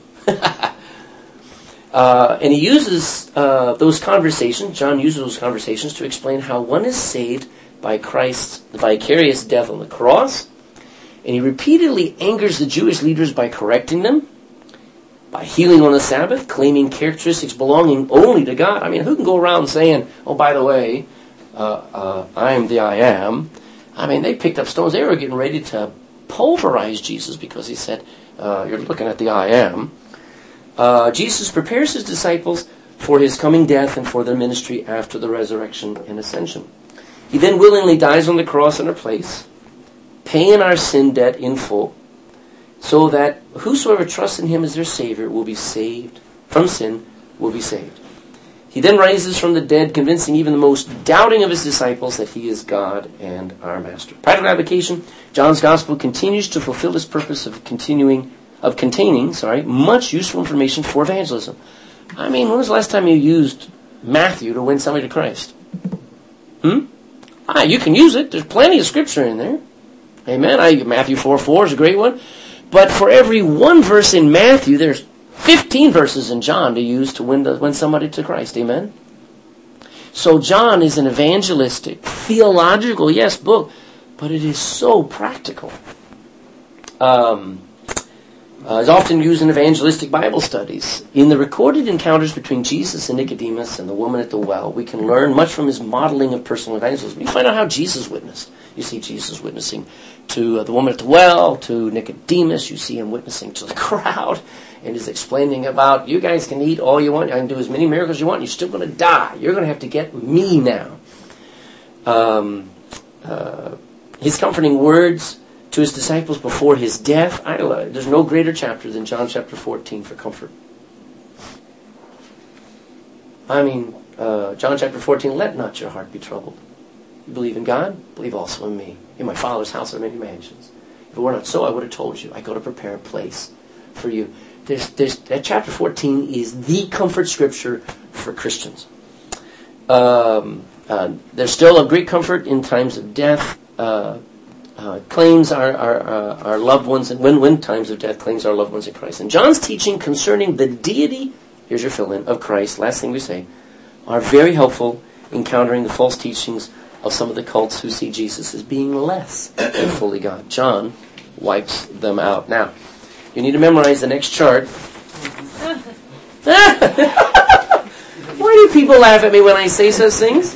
uh, and he uses uh, those conversations, John uses those conversations to explain how one is saved by Christ's vicarious death on the cross. And he repeatedly angers the Jewish leaders by correcting them, by healing on the Sabbath, claiming characteristics belonging only to God. I mean, who can go around saying, "Oh, by the way, uh, uh, I am the I am"? I mean, they picked up stones. They were getting ready to pulverize Jesus because he said, uh, "You're looking at the I am." Uh, Jesus prepares his disciples for his coming death and for their ministry after the resurrection and ascension. He then willingly dies on the cross in our place, paying our sin debt in full, so that whosoever trusts in him as their Savior will be saved from sin, will be saved. He then rises from the dead, convincing even the most doubting of his disciples that he is God and our Master. Practical application: John's Gospel continues to fulfill its purpose of continuing, of containing, sorry, much useful information for evangelism. I mean, when was the last time you used Matthew to win somebody to Christ? Hmm? Ah, you can use it. There's plenty of scripture in there. Amen. I, Matthew four four is a great one. But for every one verse in Matthew, there's fifteen verses in John to use to win, to win somebody to Christ. Amen? So John is an evangelistic, theological, yes, book, but it is so practical. Um, uh, it's often used in evangelistic Bible studies. In the recorded encounters between Jesus and Nicodemus and the woman at the well, we can learn much from his modeling of personal evangelism. You find out how Jesus witnessed. You see Jesus witnessing to uh, the woman at the well, to Nicodemus. You see him witnessing to the crowd. And is explaining about, you guys can eat all you want, I can do as many miracles as you want, you're still going to die. You're going to have to get me now. Um, uh, his comforting words to his disciples before his death, I love it. There's no greater chapter than John chapter fourteen for comfort. I mean, uh, John chapter fourteen, "Let not your heart be troubled. You believe in God, believe also in me. In my Father's house are many mansions. If it were not so, I would have told you. I go to prepare a place for you." There's, there's, that chapter fourteen is the comfort scripture for Christians. Um, uh, there's still a great comfort in times of death. Uh, uh, claims our, our, uh, our loved ones, and when, when times of death, claims our loved ones in Christ. And John's teaching concerning the deity, here's your fill-in, of Christ, last thing we say, are very helpful in countering the false teachings of some of the cults who see Jesus as being less than fully God. John wipes them out. Now, you need to memorize the next chart. Why do people laugh at me when I say such things?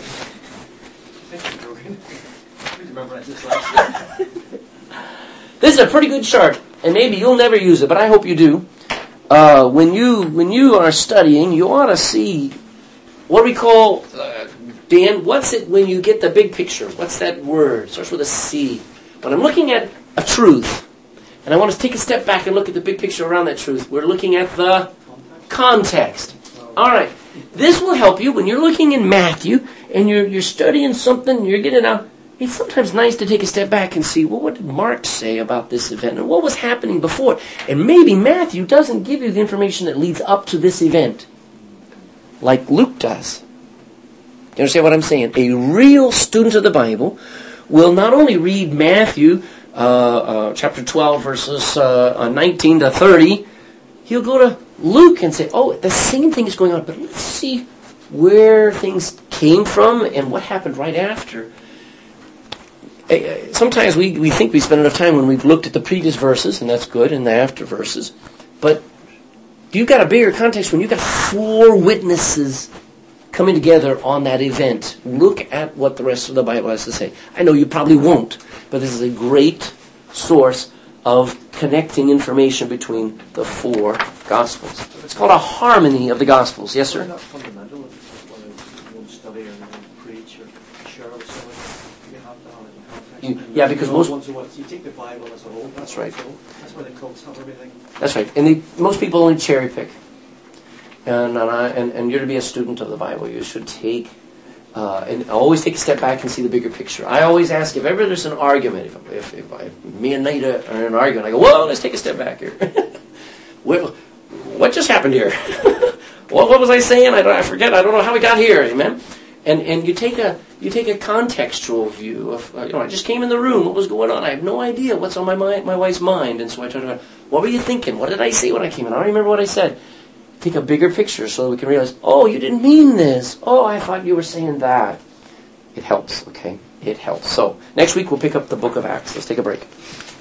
This is a pretty good chart, and maybe you'll never use it, but I hope you do. Uh, when you when you are studying, you ought to see what we call uh, Dan, what's it when you get the big picture? What's that word? It starts with a C. When I'm looking at a truth, and I want to take a step back and look at the big picture around that truth, we're looking at the context. All right. This will help you when you're looking in Matthew and you're you're studying something, you're getting out. It's sometimes nice to take a step back and see, well, what did Mark say about this event? And what was happening before? And maybe Matthew doesn't give you the information that leads up to this event, like Luke does. You understand what I'm saying? A real student of the Bible will not only read Matthew uh, uh, chapter twelve, verses uh, nineteen to thirty, he'll go to Luke and say, oh, the same thing is going on, but let's see where things came from and what happened right after. Sometimes we, we think we spend enough time when we've looked at the previous verses, and that's good, and the after verses. But you've got a bigger context when you've got four witnesses coming together on that event. Look at what the rest of the Bible has to say. I know you probably won't, but this is a great source of connecting information between the four Gospels. It's called a harmony of the Gospels. Yes, sir? It's not fundamental whether you want to study or you want to preach or share with someone. You have to have it in context. You, yeah, because most... Ones who want, you take the Bible as a whole. That's right. That's why the cults have everything. That's right. And the, most people only cherry pick. And, and, I, and and you're to be a student of the Bible. You should take... Uh, and always take a step back and see the bigger picture. I always ask, if ever there's an argument, if, if, if I, me and Nita are in an argument, I go, well, let's take a step back here. what, what just happened here? what, what was I saying? I, don't, I forget. I don't know how we got here. Amen? And and you take a you take a contextual view of, uh, you know, I just came in the room. What was going on? I have no idea what's on my mind, my wife's mind. And so I talked about, what were you thinking? What did I say when I came in? I don't remember what I said. Take a bigger picture so that we can realize, oh, you didn't mean this. Oh, I thought you were saying that. It helps, okay? It helps. So, next week we'll pick up the book of Acts. Let's take a break.